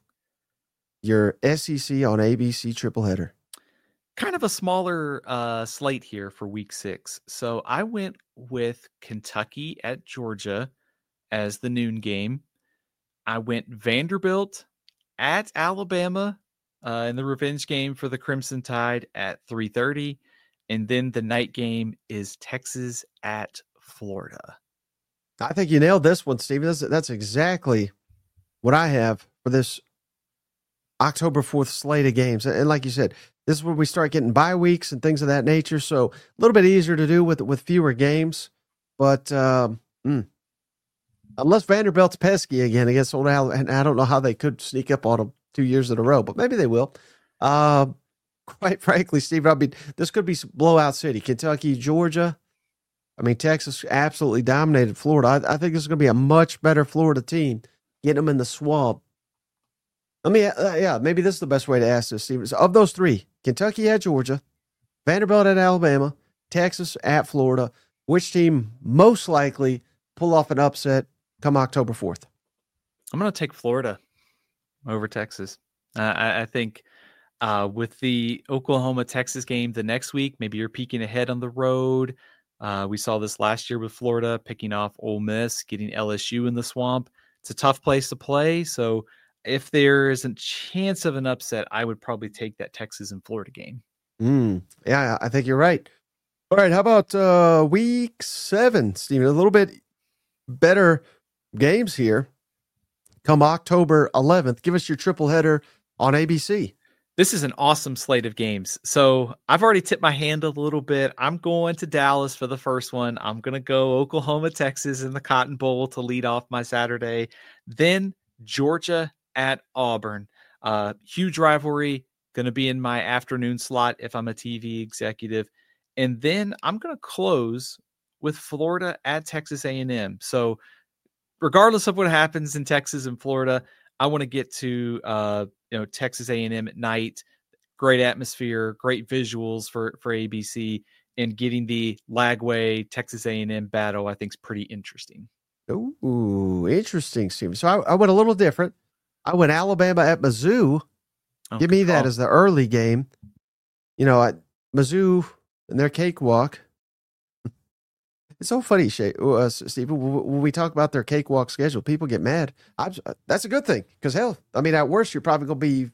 your S E C on A B C triple header. Kind of a smaller uh, slate here for week six. So I went with Kentucky at Georgia as the noon game. I went Vanderbilt at Alabama uh, in the revenge game for the Crimson Tide at three thirty. And then the night game is Texas at Florida. I think you nailed this one, Steven. That's, that's exactly what I have for this October fourth slate of games. And like you said, this is when we start getting bye weeks and things of that nature. So a little bit easier to do with, with fewer games. But um, mm, unless Vanderbilt's pesky again against Old Al, and I don't know how they could sneak up on them two years in a row, but maybe they will. Uh, quite frankly, Steve, I mean, this could be blowout city. Kentucky, Georgia. I mean, Texas absolutely dominated Florida. I, I think this is going to be a much better Florida team, getting them in the swamp. Let me, uh, yeah, maybe this is the best way to ask this, Steve. So of those three, Kentucky at Georgia, Vanderbilt at Alabama, Texas at Florida, which team most likely pull off an upset come October fourth? I'm going to take Florida over Texas. Uh, I, I think uh, with the Oklahoma-Texas game the next week, maybe you're peeking ahead on the road. Uh, we saw this last year with Florida, picking off Ole Miss, getting L S U in the swamp. It's a tough place to play. So if there is a chance of an upset, I would probably take that Texas and Florida game. Mm, yeah, I think you're right. All right, how about uh, week seven, Steven? A little bit better games here. Come October eleventh, give us your triple header on A B C. This is an awesome slate of games. So I've already tipped my hand a little bit. I'm going to Dallas for the first one. I'm going to go Oklahoma, Texas in the Cotton Bowl to lead off my Saturday. Then Georgia at Auburn. Uh, huge rivalry. Going to be in my afternoon slot if I'm a T V executive. And then I'm going to close with Florida at Texas A and M. So regardless of what happens in Texas and Florida, I want to get to uh, you know Texas A and M at night. Great atmosphere, great visuals for for A B C, and getting the Lagway Texas A and M battle I think is pretty interesting. Ooh, interesting, Steve. So I, I went a little different. I went Alabama at Mizzou. Oh, Give me that oh. as the early game. You know, I, Mizzou and their cakewalk. It's so funny, Shay, uh, Stephen. When we talk about their cakewalk schedule, people get mad. I'm, that's a good thing because hell, I mean, at worst, you're probably going to be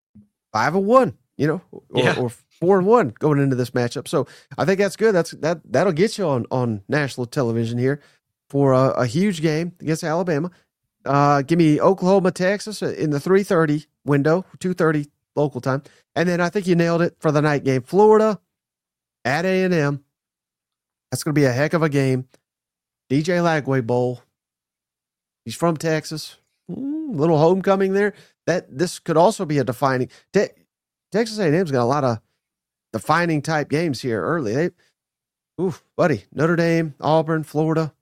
five and one, you know, or, Yeah. or four and one going into this matchup. So I think that's good. That's that that'll get you on on national television here for a, a huge game against Alabama. Uh, give me Oklahoma, Texas in the three thirty window, two thirty local time, and then I think you nailed it for the night game. Florida at A and M. That's going to be a heck of a game. D J Lagway Bowl. He's from Texas. Mm, little homecoming there. That this could also be a defining. Te- Texas A and M's got a lot of defining type games here early. They, oof, buddy. Notre Dame, Auburn, Florida.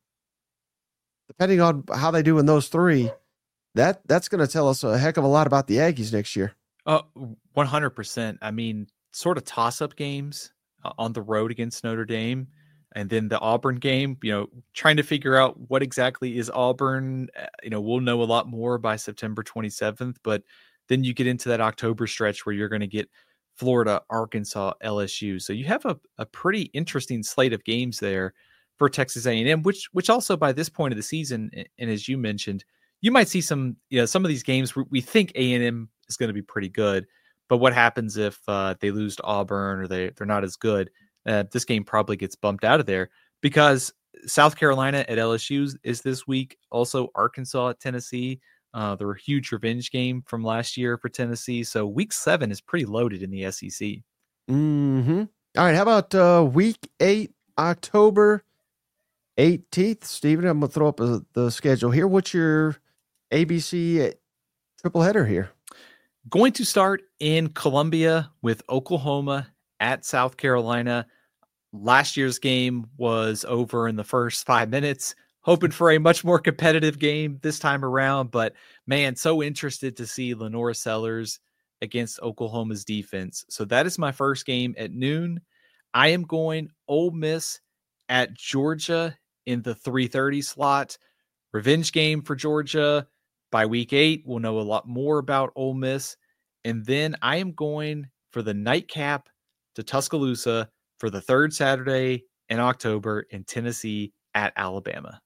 Depending on how they do in those three, that that's going to tell us a heck of a lot about the Aggies next year. Oh, one hundred percent. I mean, sort of toss-up games uh, on the road against Notre Dame. And then the Auburn game, you know, trying to figure out what exactly is Auburn. Uh, you know, we'll know a lot more by September twenty-seventh. But then you get into that October stretch where you're going to get Florida, Arkansas, L S U. So you have a, a pretty interesting slate of games there for Texas A and M, which which also by this point of the season, and as you mentioned, you might see some, you know, some of these games where we think A and M is going to be pretty good. But what happens if uh, they lose to Auburn or they, they're not as good? Uh, this game probably gets bumped out of there because South Carolina at L S U is this week. Also, Arkansas at Tennessee. Uh, they're a huge revenge game from last year for Tennessee. So week seven is pretty loaded in the S E C. Mm-hmm. All right. How about uh, week eight, October eighteenth? Stephen, I'm going to throw up a, the schedule here. What's your A B C triple header here? Going to start in Columbia with Oklahoma at South Carolina. Last year's game was over in the first five minutes. Hoping for a much more competitive game this time around, but man, so interested to see Lenora Sellers against Oklahoma's defense. So that is my first game at noon. I am going Ole Miss at Georgia in the three thirty slot. Revenge game for Georgia. By week eight, we'll know a lot more about Ole Miss. And then I am going for the nightcap to Tuscaloosa for the third Saturday in October in Tennessee at Alabama.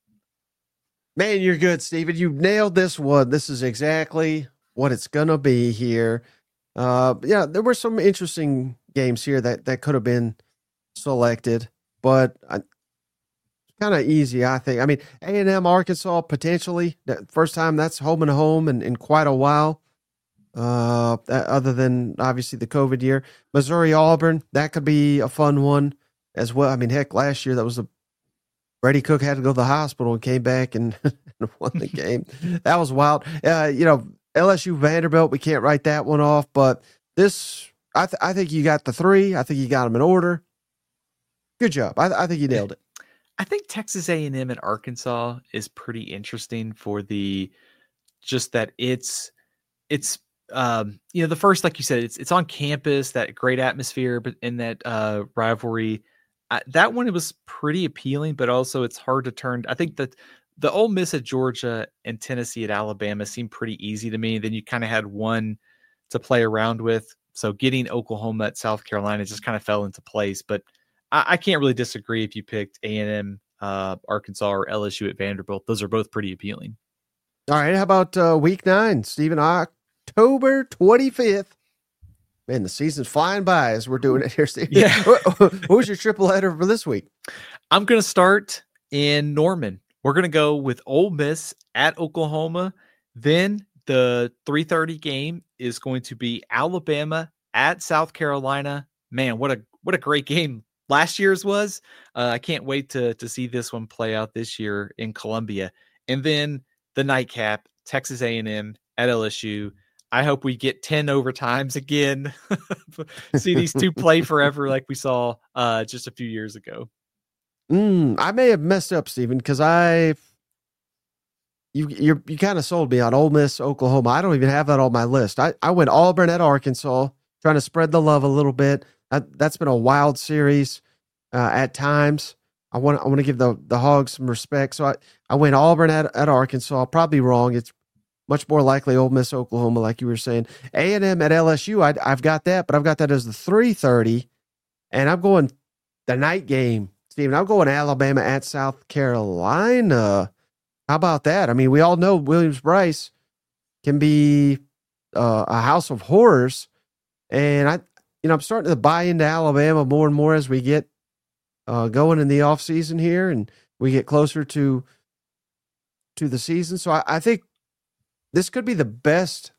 Man, you're good, Stephen. You nailed this one. This is exactly what it's going to be here. Uh, yeah, there were some interesting games here that, that could have been selected, but uh, kind of easy, I think. I mean, A and M, Arkansas, potentially. That first time that's home and home in, in quite a while. Uh, other than obviously the COVID year. Missouri, Auburn, that could be a fun one as well. I mean, heck, last year that was a Brady Cook had to go to the hospital and came back and, and won the game. That was wild. Uh, you know, L S U Vanderbilt, we can't write that one off, but this, I, th- I think you got the three. I think you got them in order. Good job. I, th- I think you nailed it. I think Texas A and M and Arkansas is pretty interesting for the, just that it's, it's, um, you know, the first, like you said, it's, it's on campus, that great atmosphere, but in that, uh, rivalry, uh, that one, it was pretty appealing, but also it's hard to turn. I think that the Ole Miss at Georgia and Tennessee at Alabama seemed pretty easy to me. Then you kind of had one to play around with. So getting Oklahoma at South Carolina just kind of fell into place, but I, I can't really disagree if you picked A and M, uh, Arkansas or L S U at Vanderbilt. Those are both pretty appealing. All right. How about, uh, week nine, Stephen? October twenty-fifth. Man, the season's flying by as we're doing it here, Steve. Yeah. What was your triple header for this week? I'm going to start in Norman. We're going to go with Ole Miss at Oklahoma. Then the three thirty game is going to be Alabama at South Carolina. Man, what a what a great game last year's was. Uh, I can't wait to to see this one play out this year in Columbia. And then the nightcap, Texas A and M at L S U. I hope we get ten overtimes again. See these two play forever like we saw uh, just a few years ago. Mm, I may have messed up, Stephen, because I you you you kind of sold me on Ole Miss, Oklahoma. I don't even have that on my list. I, I went Auburn at Arkansas, trying to spread the love a little bit. I, that's been a wild series uh, at times. I want I want to give the the Hogs some respect. So I, I went Auburn at, at Arkansas. Probably wrong. It's much more likely Ole Miss, Oklahoma, like you were saying. A and M at L S U, I, I've got that, but I've got that as the three thirty, and I'm going the night game, Steven, I'm going Alabama at South Carolina. How about that? I mean, we all know Williams-Brice can be uh, a house of horrors. And I, you know, I'm starting to buy into Alabama more and more as we get uh, going in the offseason here and we get closer to to the season. So I, I think this could be the best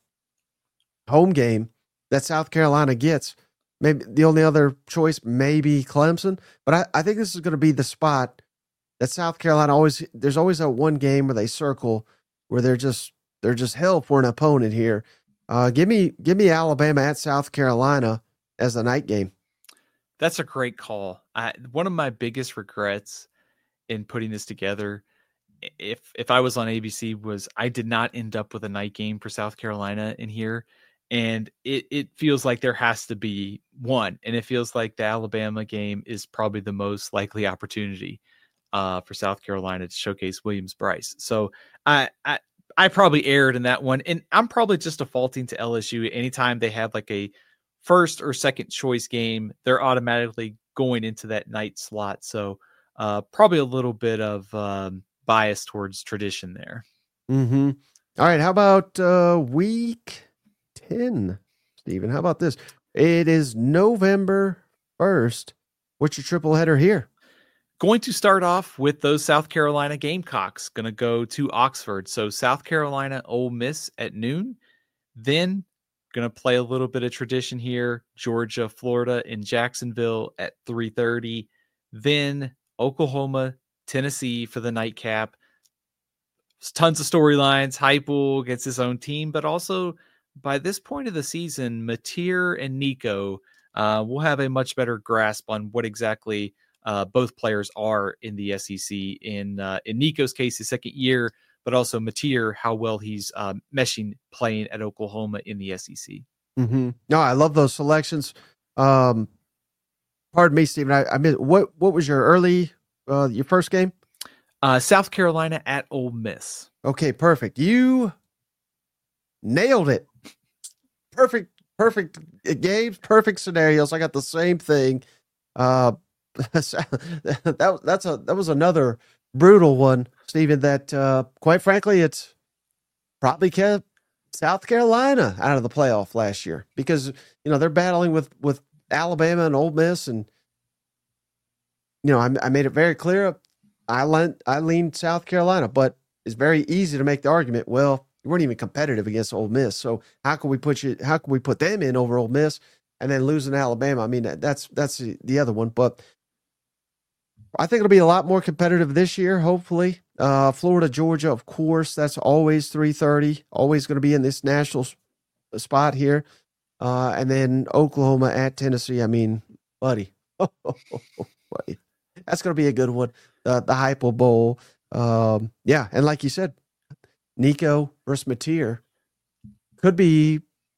home game that South Carolina gets. Maybe the only other choice may be Clemson, but I, I think this is going to be the spot that South Carolina always, there's always that one game where they circle where they're just, they're just hell for an opponent here. Uh, give me, give me Alabama at South Carolina as the night game. That's a great call. I, one of my biggest regrets in putting this together, if if I was on A B C, was I did not end up with a night game for South Carolina in here. And it, it feels like there has to be one. And it feels like the Alabama game is probably the most likely opportunity uh, for South Carolina to showcase Williams-Brice. So I, I I probably erred in that one. And I'm probably just defaulting to L S U. Anytime they have like a first or second choice game, they're automatically going into that night slot. So uh, probably a little bit of um, bias towards tradition there. Mm-hmm. All right. How about uh, week ten, Stephen? How about this? It is November first. What's your triple header here? Going to start off with those South Carolina Gamecocks. Going to go to Oxford. So South Carolina, Ole Miss at noon. Then going to play a little bit of tradition here. Georgia, Florida in Jacksonville at three thirty. Then Oklahoma, Tennessee for the nightcap. There's tons of storylines. Heupel against his own team, but also by this point of the season, Mateer and Nico uh, will have a much better grasp on what exactly uh, both players are in the S E C. In uh, in Nico's case, his second year, but also Mateer, how well he's uh, meshing playing at Oklahoma in the S E C. Mm-hmm. No, I love those selections. Um, pardon me, Stephen. I, I missed, what what was your early uh, your first game? Uh, South Carolina at Ole Miss. Okay, perfect. You nailed it. Perfect, perfect games, perfect scenarios. I got the same thing. Uh, that that's a that was another brutal one, Stephen. That uh, quite frankly, it's probably kept South Carolina out of the playoff last year because you know they're battling with with Alabama and Ole Miss, and you know I, I made it very clear. I leaned I leaned South Carolina, but it's very easy to make the argument. Well, you weren't even competitive against Ole Miss, so how can we put you? How can we put them in over Ole Miss and then losing Alabama? I mean, that's that's the, the other one, but I think it'll be a lot more competitive this year. Hopefully, uh, Florida, Georgia, of course, that's always three thirty. Always going to be in this national spot here, uh, and then Oklahoma at Tennessee. I mean, buddy, buddy, that's going to be a good one. Uh, the Heupel Bowl, um, yeah, and like you said, Nico versus Mateer could be.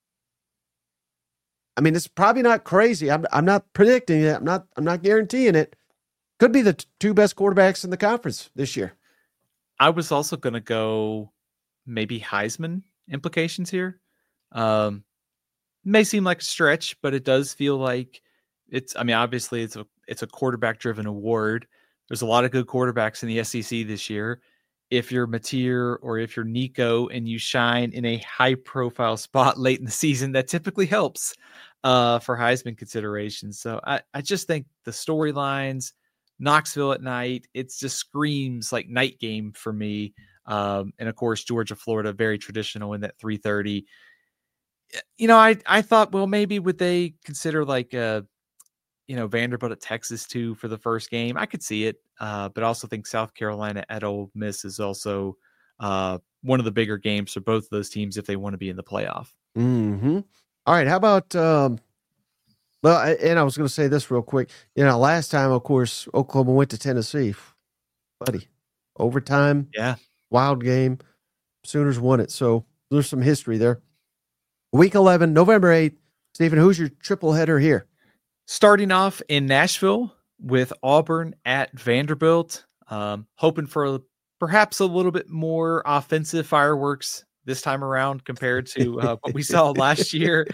I mean, it's probably not crazy. I'm I'm not predicting it. I'm not I'm not guaranteeing it. Could be the t- two best quarterbacks in the conference this year. I was also going to go maybe Heisman implications here. Um, may seem like a stretch, but it does feel like it's. I mean, obviously, it's a it's a quarterback driven award. There's a lot of good quarterbacks in the S E C this year. If you're Mateer or if you're Nico and you shine in a high profile spot late in the season, that typically helps uh, for Heisman considerations. So I, I just think the storylines, Knoxville at night, it just screams like night game for me. Um, and of course, Georgia, Florida, very traditional in that three thirty. You know, I, I thought, well, maybe would they consider like a, you know, Vanderbilt at Texas too for the first game? I could see it, uh, but I also think South Carolina at Ole Miss is also uh, one of the bigger games for both of those teams if they want to be in the playoff. Mm-hmm. All right, how about? Um, well, and I was going to say this real quick. You know, last time, of course, Oklahoma went to Tennessee, buddy, overtime, yeah, wild game. Sooners won it, so there's some history there. Week eleven, November eighth. Stephen, who's your triple header here? Starting off in Nashville with Auburn at Vanderbilt, um, hoping for a, perhaps a little bit more offensive fireworks this time around compared to uh, what we saw last year.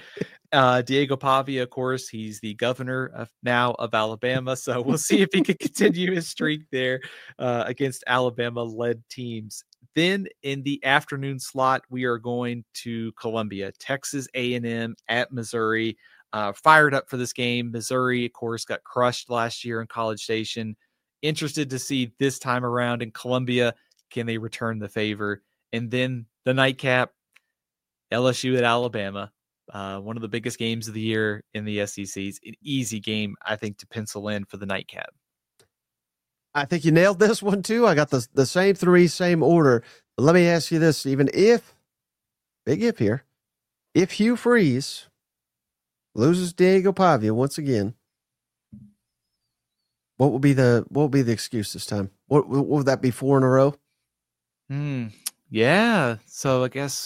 Uh, Diego Pavia, of course, he's the governor of now of Alabama. So we'll see if he can continue his streak there uh, against Alabama-led teams. Then in the afternoon slot, we are going to Columbia, Texas A and M at Missouri. Uh, fired up for this game. Missouri, of course, got crushed last year in College Station. Interested to see this time around in Columbia, can they return the favor? And then the nightcap, L S U at Alabama. Uh, one of the biggest games of the year in the S E Cs. An easy game, I think, to pencil in for the nightcap. I think you nailed this one too. I got the the same three, same order. But let me ask you this: even if, big if here, if Hugh Freeze loses Diego Pavia once again, what will be the what will be the excuse this time? What, what would that be? Four in a row? Hmm. Yeah. So I guess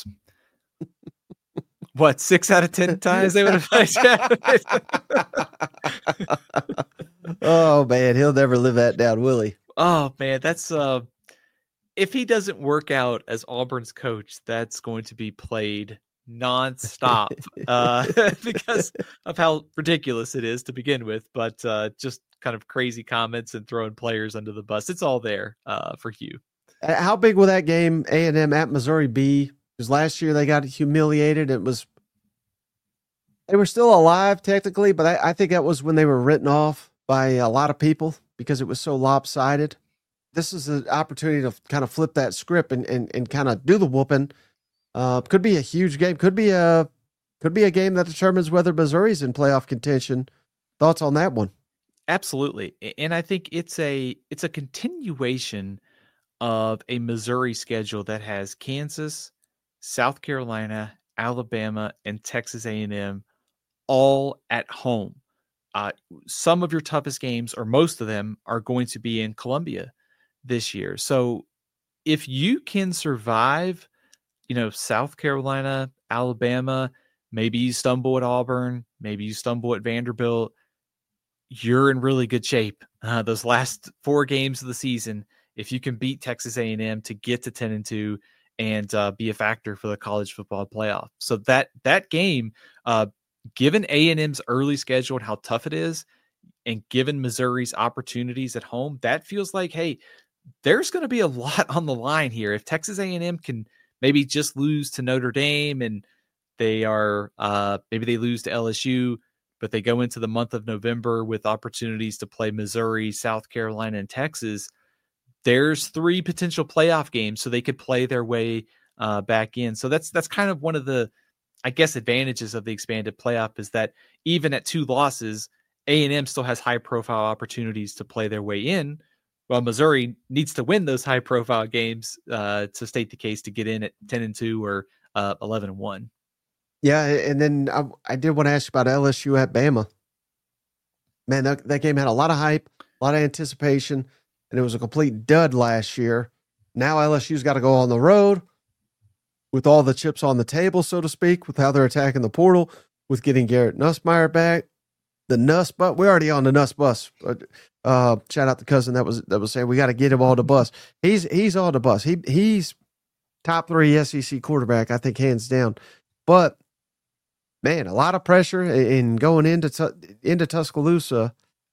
what six out of ten times they would have played. Oh man, he'll never live that down, will he? Oh man, that's uh, if he doesn't work out as Auburn's coach, that's going to be played nonstop uh, because of how ridiculous it is to begin with. But uh, just kind of crazy comments and throwing players under the bus. It's all there uh, for Hugh. How big will that game A and M at Missouri be? Because last year they got humiliated. It was they were still alive technically, but I, I think that was when they were written off by a lot of people because it was so lopsided. This is an opportunity to kind of flip that script and and, and kind of do the whooping. Uh, could be a huge game. Could be a could be a game that determines whether Missouri's in playoff contention. Thoughts on that one? Absolutely, and I think it's a it's a continuation of a Missouri schedule that has Kansas, South Carolina, Alabama, and Texas A and M all at home. Uh, some of your toughest games, or most of them, are going to be in Columbia this year. So if you can survive, you know, South Carolina, Alabama, maybe you stumble at Auburn, maybe you stumble at Vanderbilt, you're in really good shape. Uh, those last four games of the season, if you can beat Texas A and M to get to ten and two and uh, be a factor for the college football playoff. So that that game, uh, given A and M's early schedule and how tough it is, and given Missouri's opportunities at home, that feels like, hey, there's going to be a lot on the line here. If Texas A and M can maybe just lose to Notre Dame and they are uh, maybe they lose to L S U, but they go into the month of November with opportunities to play Missouri, South Carolina, and Texas, there's three potential playoff games, so they could play their way uh, back in. So that's that's kind of one of the, I guess, advantages of the expanded playoff is that even at two losses, A and M still has high-profile opportunities to play their way in, while Missouri needs to win those high-profile games uh, to state the case to get in at ten and two or uh, eleven and one. Yeah, and then I, I did want to ask you about L S U at Bama. Man, that, that game had a lot of hype, a lot of anticipation, and it was a complete dud last year. Now L S U's got to go on the road with all the chips on the table, so to speak, with how they're attacking the portal, with getting Garrett Nussmeier back. The Nuss bus, we're already on the Nuss bus. Uh, shout out the cousin that was that was saying we got to get him on the bus. He's he's on the bus. He he's top three S E C quarterback, I think, hands down. But man, a lot of pressure in going into into Tuscaloosa.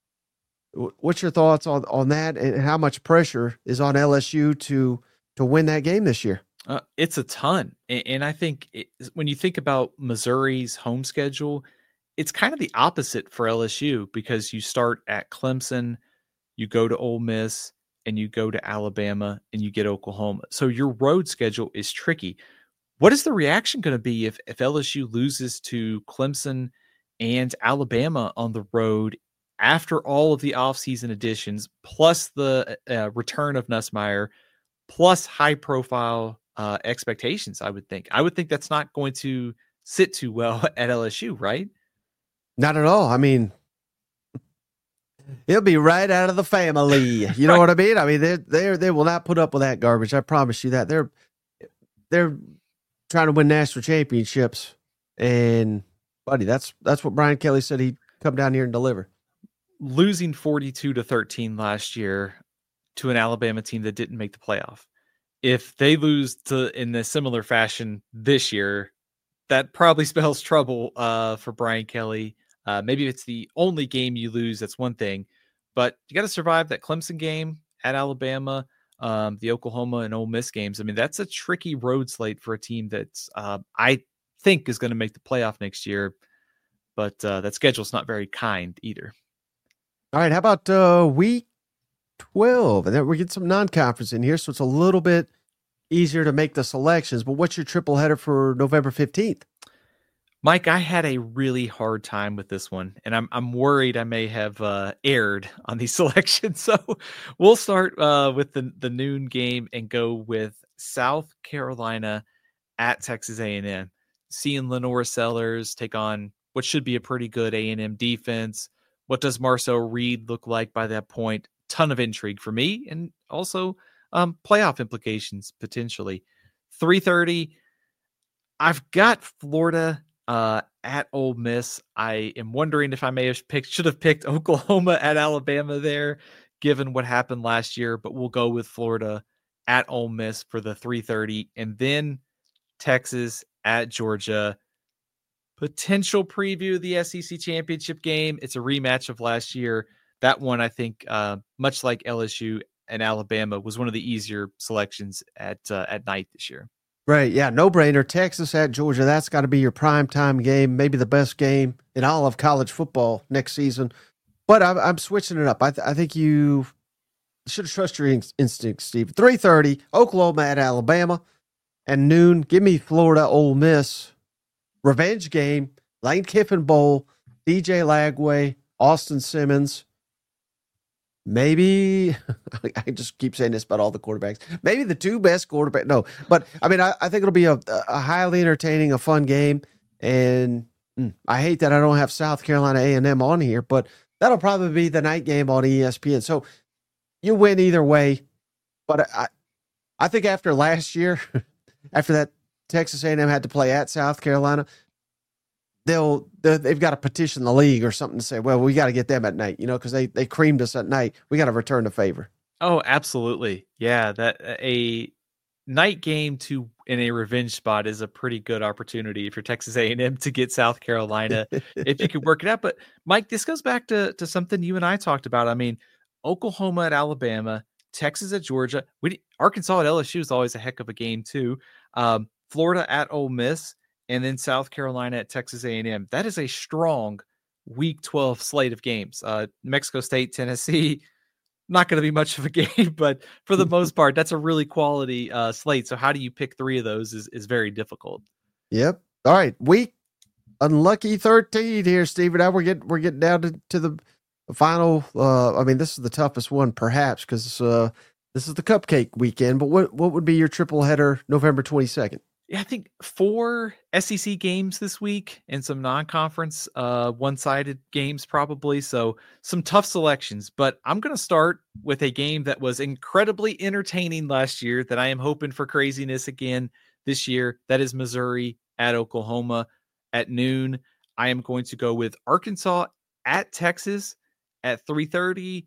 What's your thoughts on, on that, and how much pressure is on L S U to to win that game this year? Uh, it's a ton, and, and I think it, when you think about Missouri's home schedule, it's kind of the opposite for L S U because you start at Clemson, you go to Ole Miss, and you go to Alabama, and you get Oklahoma. So your road schedule is tricky. What is the reaction going to be if, if L S U loses to Clemson and Alabama on the road after all of the offseason additions, plus the uh, return of Nussmeier, plus high-profile uh, expectations, I would think. I would think that's not going to sit too well at L S U, right? Not at all. I mean, it'll be right out of the family. You know right. what I mean? I mean, they they they will not put up with that garbage. I promise you that. They're they're trying to win national championships, and buddy, that's that's what Brian Kelly said he'd come down here and deliver. Losing forty-two to thirteen last year to an Alabama team that didn't make the playoff. If they lose to in a similar fashion this year, that probably spells trouble uh, for Brian Kelly. Uh, maybe if it's the only game you lose, that's one thing. But you got to survive that Clemson game at Alabama, um, the Oklahoma and Ole Miss games. I mean, that's a tricky road slate for a team that's uh, I think is going to make the playoff next year. But uh, that schedule's not very kind either. All right, how about uh, week twelve? And then we get some non-conference in here, so it's a little bit easier to make the selections. But what's your triple header for November fifteenth? Mike, I had a really hard time with this one, and I'm I'm worried I may have uh, erred on these selections. So we'll start uh, with the, the noon game and go with South Carolina at Texas A and M. Seeing Lenore Sellers take on what should be a pretty good A and M defense. What does Marcel Reed look like by that point? Ton of intrigue for me, and also um, playoff implications potentially. three thirty. I've got Florida uh, at Ole Miss. I am wondering if I may have picked, should have picked Oklahoma at Alabama there, given what happened last year. But we'll go with Florida at Ole Miss for the three thirty, and then Texas at Georgia. Potential preview of the S E C championship game. It's a rematch of last year. That one, I think, uh, much like L S U and Alabama, was one of the easier selections at uh, at night this year. Right, yeah, no brainer. Texas at Georgia. That's got to be your prime time game, maybe the best game in all of college football next season. But I'm, I'm switching it up. I, th- I think you should trust your in- instincts, Steve. three thirty, Oklahoma at Alabama, and noon. Give me Florida, Ole Miss. Revenge game, Lane Kiffin Bowl, D J Lagway, Austin Simmons. Maybe, I just keep saying this about all the quarterbacks, maybe the two best quarterbacks. No, but I mean, I, I think it'll be a, a highly entertaining, a fun game. And mm, I hate that I don't have South Carolina A and M on here, but that'll probably be the night game on E S P N. So you win either way. But I, I think after last year, after that, Texas A and M had to play at South Carolina, they'll, they've got to petition the league or something to say, well, we got to get them at night, you know, because they, they creamed us at night. We got to return the favor. Oh, absolutely. Yeah, that a night game to in a revenge spot is a pretty good opportunity for Texas A and M to get South Carolina if you could work it out. But Mike, this goes back to, to something you and I talked about. I mean, Oklahoma at Alabama, Texas at Georgia. We Arkansas at L S U is always a heck of a game too. Um, Florida at Ole Miss, and then South Carolina at Texas A and M. That is a strong Week twelve slate of games. Uh, Mexico State, Tennessee, not going to be much of a game, but for the most part, that's a really quality uh, slate. So how do you pick three of those is, is very difficult. Yep. All right. Week unlucky thirteen here, Steve. Now we're getting, we're getting down to, to the final. Uh, I mean, this is the toughest one perhaps because uh, this is the cupcake weekend, but what, what would be your triple header November twenty-second? Yeah, I think four S E C games this week and some non-conference uh, one-sided games probably. So some tough selections, but I'm going to start with a game that was incredibly entertaining last year that I am hoping for craziness again this year. That is Missouri at Oklahoma at noon. I am going to go with Arkansas at Texas at three thirty.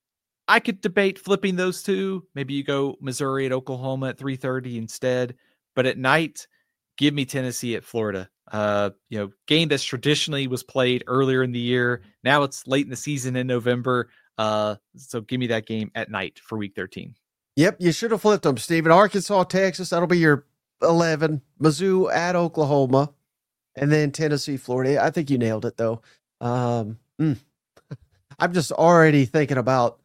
I could debate flipping those two. Maybe you go Missouri at Oklahoma at three thirty instead. But at night, give me Tennessee at Florida. Uh, you know, game that's traditionally was played earlier in the year. Now it's late in the season in November. Uh, so give me that game at night for week thirteen. Yep, you should have flipped them, Stephen. Arkansas, Texas, that'll be your eleven. Mizzou at Oklahoma, and then Tennessee, Florida. I think you nailed it, though. Um, mm. I'm just already thinking about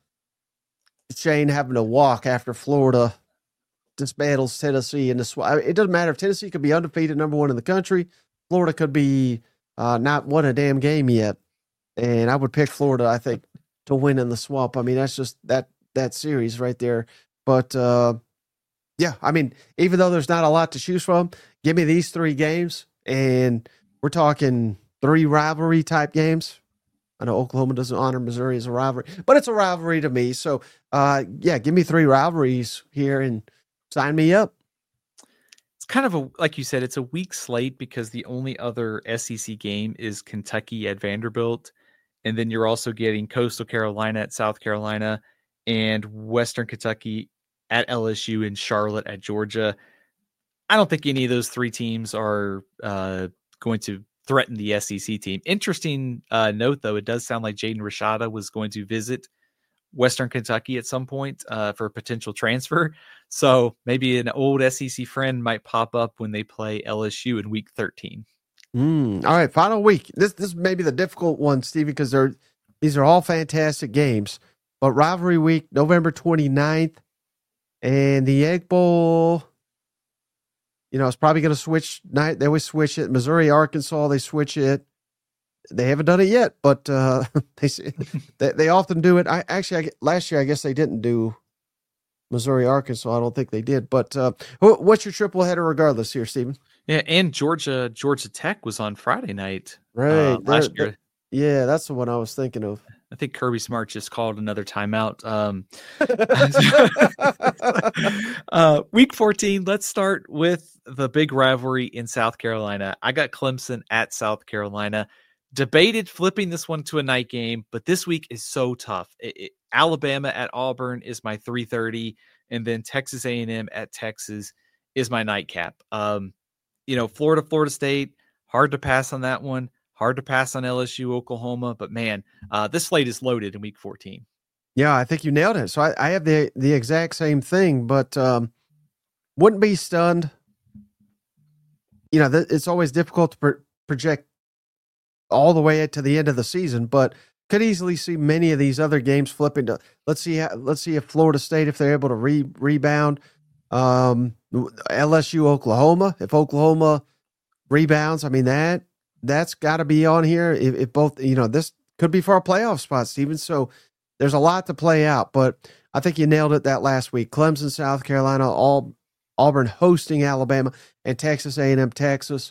Shane having to walk after Florida dismantles Tennessee in the swamp. It doesn't matter if Tennessee could be undefeated, number one in the country. Florida could be uh, not won a damn game yet, and I would pick Florida, I think, to win in the swamp. I mean, that's just that that series right there. But uh, yeah, I mean, even though there's not a lot to choose from, give me these three games, and we're talking three rivalry type games. I know Oklahoma doesn't honor Missouri as a rivalry, but it's a rivalry to me. So uh, yeah, give me three rivalries here and sign me up. It's kind of a, like you said, it's a weak slate because the only other S E C game is Kentucky at Vanderbilt. And then you're also getting Coastal Carolina at South Carolina and Western Kentucky at L S U and Charlotte at Georgia. I don't think any of those three teams are uh, going to threaten the S E C team. Interesting uh, note, though, it does sound like Jaden Rashada was going to visit Western Kentucky at some point uh, for a potential transfer. So maybe an old S E C friend might pop up when they play L S U in week thirteen. Mm, all right, final week. This this may be the difficult one, Stevie, because they're these are all fantastic games. But rivalry week, November twenty-ninth, and the Egg Bowl, you know, it's probably going to switch night. They always switch it. Missouri, Arkansas, they switch it. They haven't done it yet, but uh, they, they they often do it. I actually I, last year I guess they didn't do Missouri, Arkansas. I don't think they did. But uh, what's your triple header, regardless here, Stephen? Yeah, and Georgia Georgia Tech was on Friday night, right? Uh, last year. That, yeah, that's the one I was thinking of. I think Kirby Smart just called another timeout. Um, uh, week fourteen, let's start with the big rivalry in South Carolina. I got Clemson at South Carolina. Debated flipping this one to a night game, but this week is so tough. It, it, Alabama at Auburn is my three thirty, and then Texas A and M at Texas is my nightcap. Um, you know, Florida, Florida State, hard to pass on that one. Hard to pass on L S U, Oklahoma, but man, uh, this slate is loaded in week fourteen. Yeah, I think you nailed it. So I, I have the the exact same thing, but um, wouldn't be stunned. You know, th- it's always difficult to pro- project all the way to the end of the season, but could easily see many of these other games flip into. Let's see, how, let's see if Florida State, if they're able to re- rebound, um, L S U, Oklahoma, if Oklahoma rebounds. I mean that. That's got to be on here. If, if both, you know, this could be for a playoff spot, Steven. So there's a lot to play out, but I think you nailed it that last week. Clemson, South Carolina, all Auburn hosting Alabama, and Texas A and M, Texas.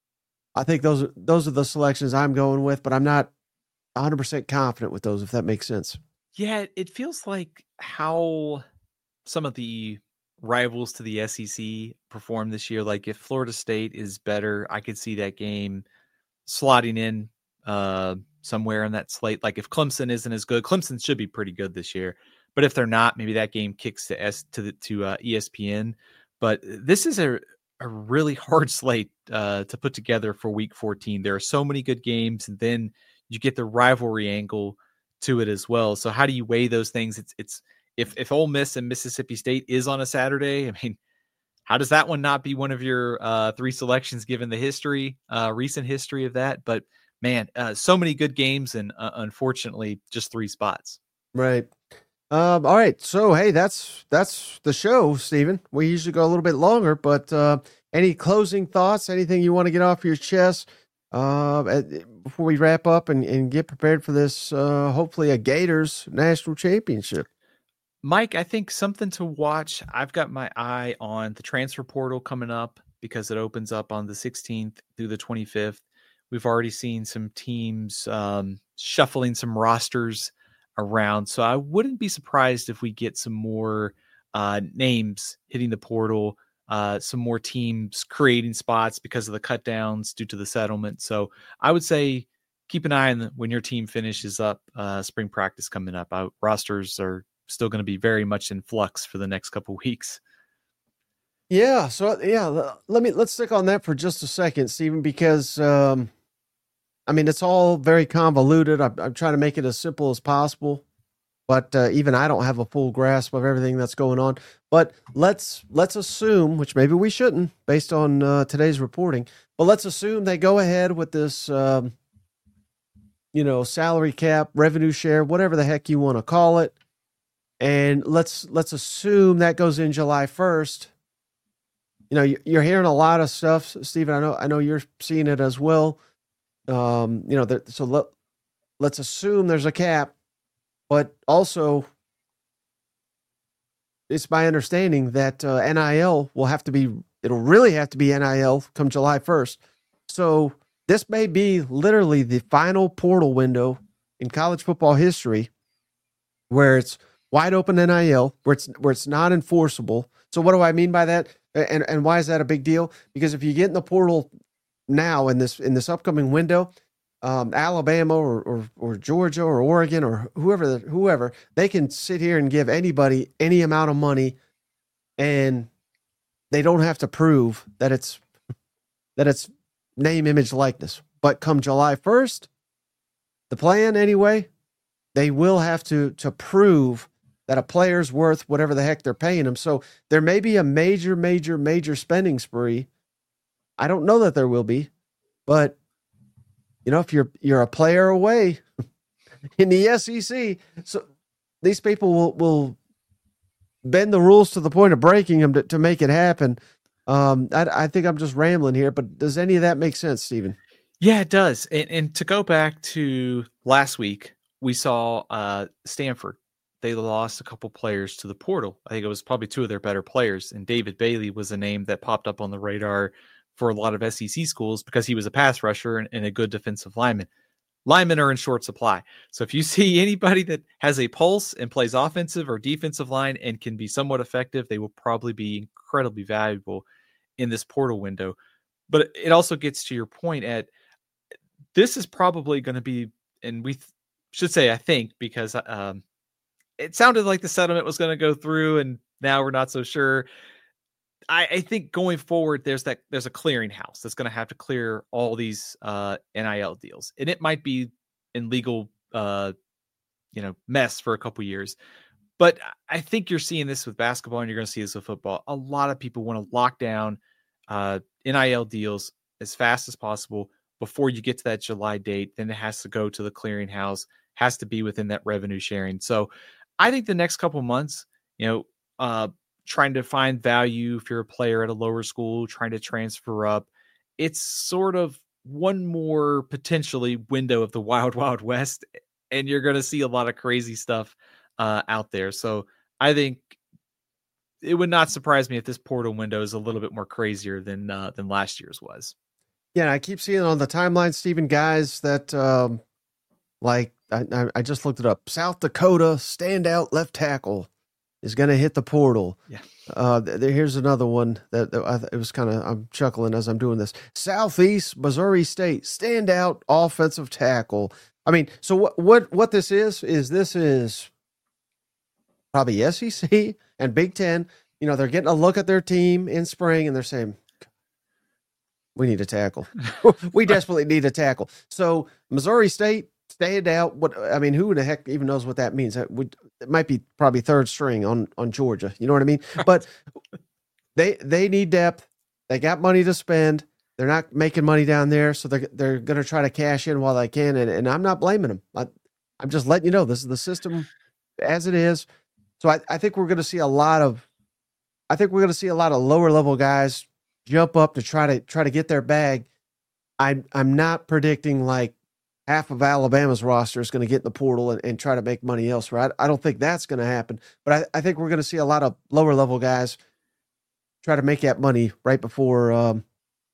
I think those are, those are the selections I'm going with, but I'm not one hundred percent confident with those, if that makes sense. Yeah, it feels like how some of the rivals to the S E C perform this year. Like if Florida State is better, I could see that game slotting in uh, somewhere in that slate. Like if Clemson isn't as good, Clemson should be pretty good this year. But if they're not, maybe that game kicks to S to the to uh, E S P N. But this is a a really hard slate uh, to put together for week fourteen. There are so many good games, and then you get the rivalry angle to it as well. So how do you weigh those things? It's it's if if Ole Miss and Mississippi State is on a Saturday, I mean, how does that one not be one of your uh, three selections given the history, uh, recent history of that? But man, uh, so many good games, and uh, unfortunately, just three spots. Right. Um, all right. So, hey, that's that's the show, Stephen. We usually go a little bit longer, but uh, any closing thoughts, anything you want to get off your chest uh, before we wrap up and, and get prepared for this, uh, hopefully a Gators national championship? Mike, I think something to watch. I've got my eye on the transfer portal coming up because it opens up on the sixteenth through the twenty-fifth. We've already seen some teams um, shuffling some rosters around. So I wouldn't be surprised if we get some more uh, names hitting the portal, uh, some more teams creating spots because of the cut downs due to the settlement. So I would say keep an eye on the, when your team finishes up uh, spring practice coming up. I, rosters are still going to be very much in flux for the next couple weeks. Yeah. So yeah, let me, let's stick on that for just a second, Stephen, because um, I mean, it's all very convoluted. I'm, I'm trying to make it as simple as possible, but uh, even I don't have a full grasp of everything that's going on. But let's let's assume, which maybe we shouldn't, based on uh, today's reporting, but let's assume they go ahead with this, um, you know, salary cap, revenue share, whatever the heck you want to call it, and let's let's assume that goes in July first. You know, you're hearing a lot of stuff, Stephen. I know I know you're seeing it as well. Um, you know, that, so let, let's assume there's a cap, but also it's my understanding that uh, N I L will have to be, it'll really have to be N I L come July first. So this may be literally the final portal window in college football history where it's wide open N I L, where it's, where it's not enforceable. So what do I mean by that? And, and why is that a big deal? Because if you get in the portal now in this in this upcoming window, um, Alabama or, or or Georgia or Oregon or whoever whoever they can sit here and give anybody any amount of money, and they don't have to prove that it's that it's name, image, likeness. But come July first, the plan anyway, they will have to to prove that a player's worth whatever the heck they're paying him. So there may be a major, major, major spending spree. I don't know that there will be, but you know, if you're you're a player away in the S E C, so these people will will bend the rules to the point of breaking them to, to make it happen. Um, I, I think I'm just rambling here, but does any of that make sense, Stephen? Yeah, it does. And, and to go back to last week, we saw uh, Stanford. They lost a couple players to the portal. I think it was probably two of their better players. And David Bailey was a name that popped up on the radar for a lot of S E C schools because he was a pass rusher and, and a good defensive lineman. Linemen are in short supply. So if you see anybody that has a pulse and plays offensive or defensive line and can be somewhat effective, they will probably be incredibly valuable in this portal window. But it also gets to your point, Ed. This is probably going to be, and we th- should say, I think, because um, it sounded like the settlement was going to go through and now we're not so sure. I, I think going forward, there's that there's a clearinghouse that's going to have to clear all these uh, N I L deals, and it might be in legal, uh, you know, mess for a couple years. But I think you're seeing this with basketball, and you're going to see this with football. A lot of people want to lock down uh, N I L deals as fast as possible before you get to that July date. Then it has to go to the clearinghouse, has to be within that revenue sharing. So I think the next couple months, you know. Uh, trying to find value if you're a player at a lower school, trying to transfer up. It's sort of one more potentially window of the wild, wild west, and you're going to see a lot of crazy stuff uh, out there. So I think it would not surprise me if this portal window is a little bit more crazier than uh, than last year's was. Yeah, I keep seeing on the timeline, Stephen, guys that um, like I, I just looked it up. South Dakota standout left tackle is going to hit the portal. Yeah. Uh, th- here's another one that, that I, it was kind of, I'm chuckling as I'm doing this. Southeast Missouri State standout offensive tackle. I mean, so what, what, what this is, is this is probably S E C and Big Ten. You know, they're getting a look at their team in spring and they're saying, we need a tackle. We desperately need a tackle. So Missouri State, stand out. What I mean, who the heck even knows what that means? That would it might be probably third string on on Georgia. You know what I mean? But they they need depth. They got money to spend. They're not making money down there, so they're they're going to try to cash in while they can. And, and I'm not blaming them. I, I'm just letting you know this is the system as it is. So I, I think we're going to see a lot of. I think we're going to see a lot of lower level guys jump up to try to try to get their bag. I'm I'm not predicting like half of Alabama's roster is going to get in the portal and, and try to make money elsewhere. I, I don't think that's going to happen, but I, I think we're going to see a lot of lower level guys try to make that money right before, um,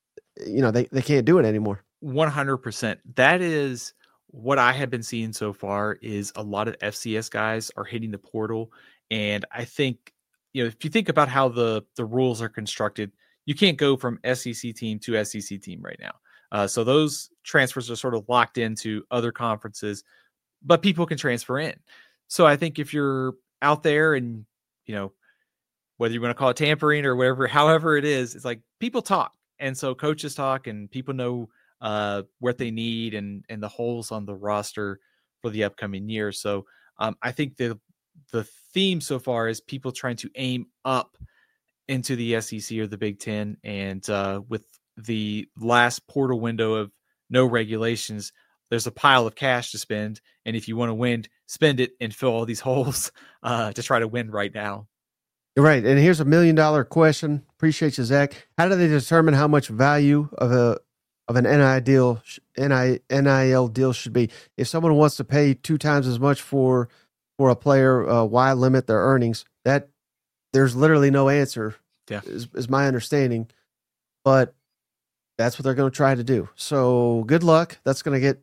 you know, they, they can't do it anymore. one hundred percent. That is what I have been seeing so far is a lot of F C S guys are hitting the portal. And I think, you know, if you think about how the, the rules are constructed, you can't go from S E C team to S E C team right now. Uh, so those transfers are sort of locked into other conferences, but people can transfer in. So I think if you're out there and, you know, whether you want to call it tampering or whatever, however it is, it's like people talk. And so coaches talk and people know uh, what they need and, and the holes on the roster for the upcoming year. So um, I think the, the theme so far is people trying to aim up into the S E C or the Big Ten. And uh, with the last portal window of no regulations, there's a pile of cash to spend. And if you want to win, spend it and fill all these holes uh, to try to win right now. Right. And here's a million dollar question. Appreciate you, Zach. How do they determine how much value of a, of an N I deal, N I L deal should be? If someone wants to pay two times as much for, for a player, uh, why limit their earnings? That there's literally no answer. Yeah. Is, is my understanding, but that's what they're going to try to do. So good luck. That's going to get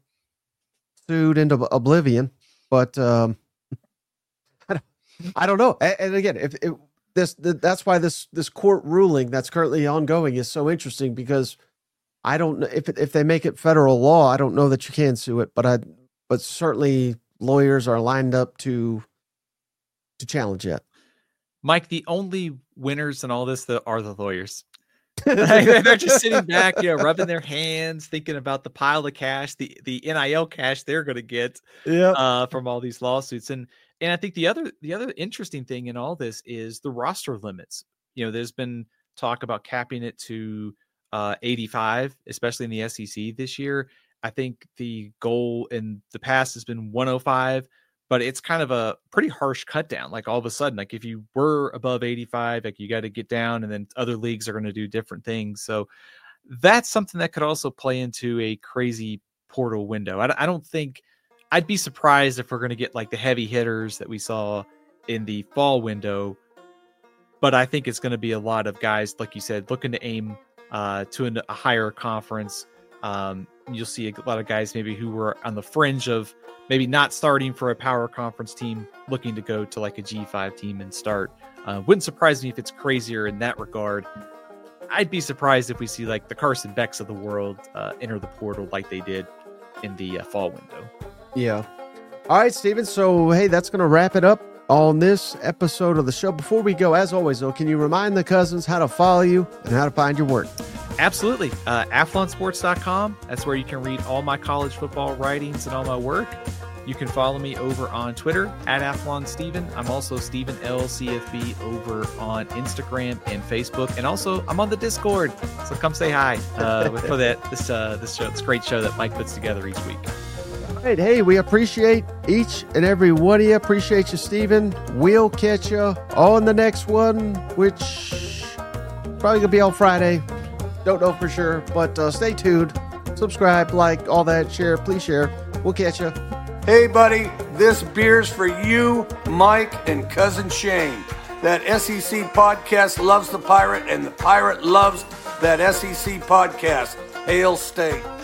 sued into oblivion. But um, I, don't, I don't know. And, and again, if, if this, that's why this this court ruling that's currently ongoing is so interesting, because I don't know if if they make it federal law. I don't know that you can sue it, but I but certainly lawyers are lined up to to challenge it. Mike, the only winners in all this that are the lawyers. They're just sitting back, you know, rubbing their hands, thinking about the pile of cash, the the N I L cash they're going to get yeah. uh, from all these lawsuits. And and I think the other the other interesting thing in all this is the roster limits. You know, there's been talk about capping it to uh, eighty-five, especially in the S E C this year. I think the goal in the past has been one oh five. But it's kind of a pretty harsh cut down. Like all of a sudden, like if you were above eighty-five, like you got to get down, and then other leagues are going to do different things. So that's something that could also play into a crazy portal window. I, I don't think I'd be surprised if we're going to get like the heavy hitters that we saw in the fall window. But I think it's going to be a lot of guys, like you said, looking to aim uh, to an, a higher conference. Um, you'll see a lot of guys maybe who were on the fringe of maybe not starting for a power conference team, looking to go to like a G five team and start. Uh, wouldn't surprise me if it's crazier in that regard. I'd be surprised if we see like the Carson Becks of the world uh, enter the portal like they did in the uh, fall window. Yeah. All right, Steven. So, hey, that's going to wrap it up on this episode of the show. Before we go, as always, though, can you remind the cousins how to follow you and how to find your work? Absolutely. Uh, athlon sports dot com. That's where you can read all my college football writings and all my work. You can follow me over on Twitter at Athlon Steven. I'm also Steven L C F B over on Instagram and Facebook, and also I'm on the Discord. So come say hi uh, for that this uh, this show. This great show that Mike puts together each week. All right, hey, we appreciate each and every one of you. Appreciate you, Steven. We'll catch you on the next one, which probably gonna be on Friday. Don't know for sure, but uh, stay tuned. Subscribe, like, all that. Share, please share. We'll catch you. Hey, buddy, this beer's for you, Mike, and Cousin Shane. That S E C podcast loves the Pirate, and the Pirate loves that S E C podcast. Hail State.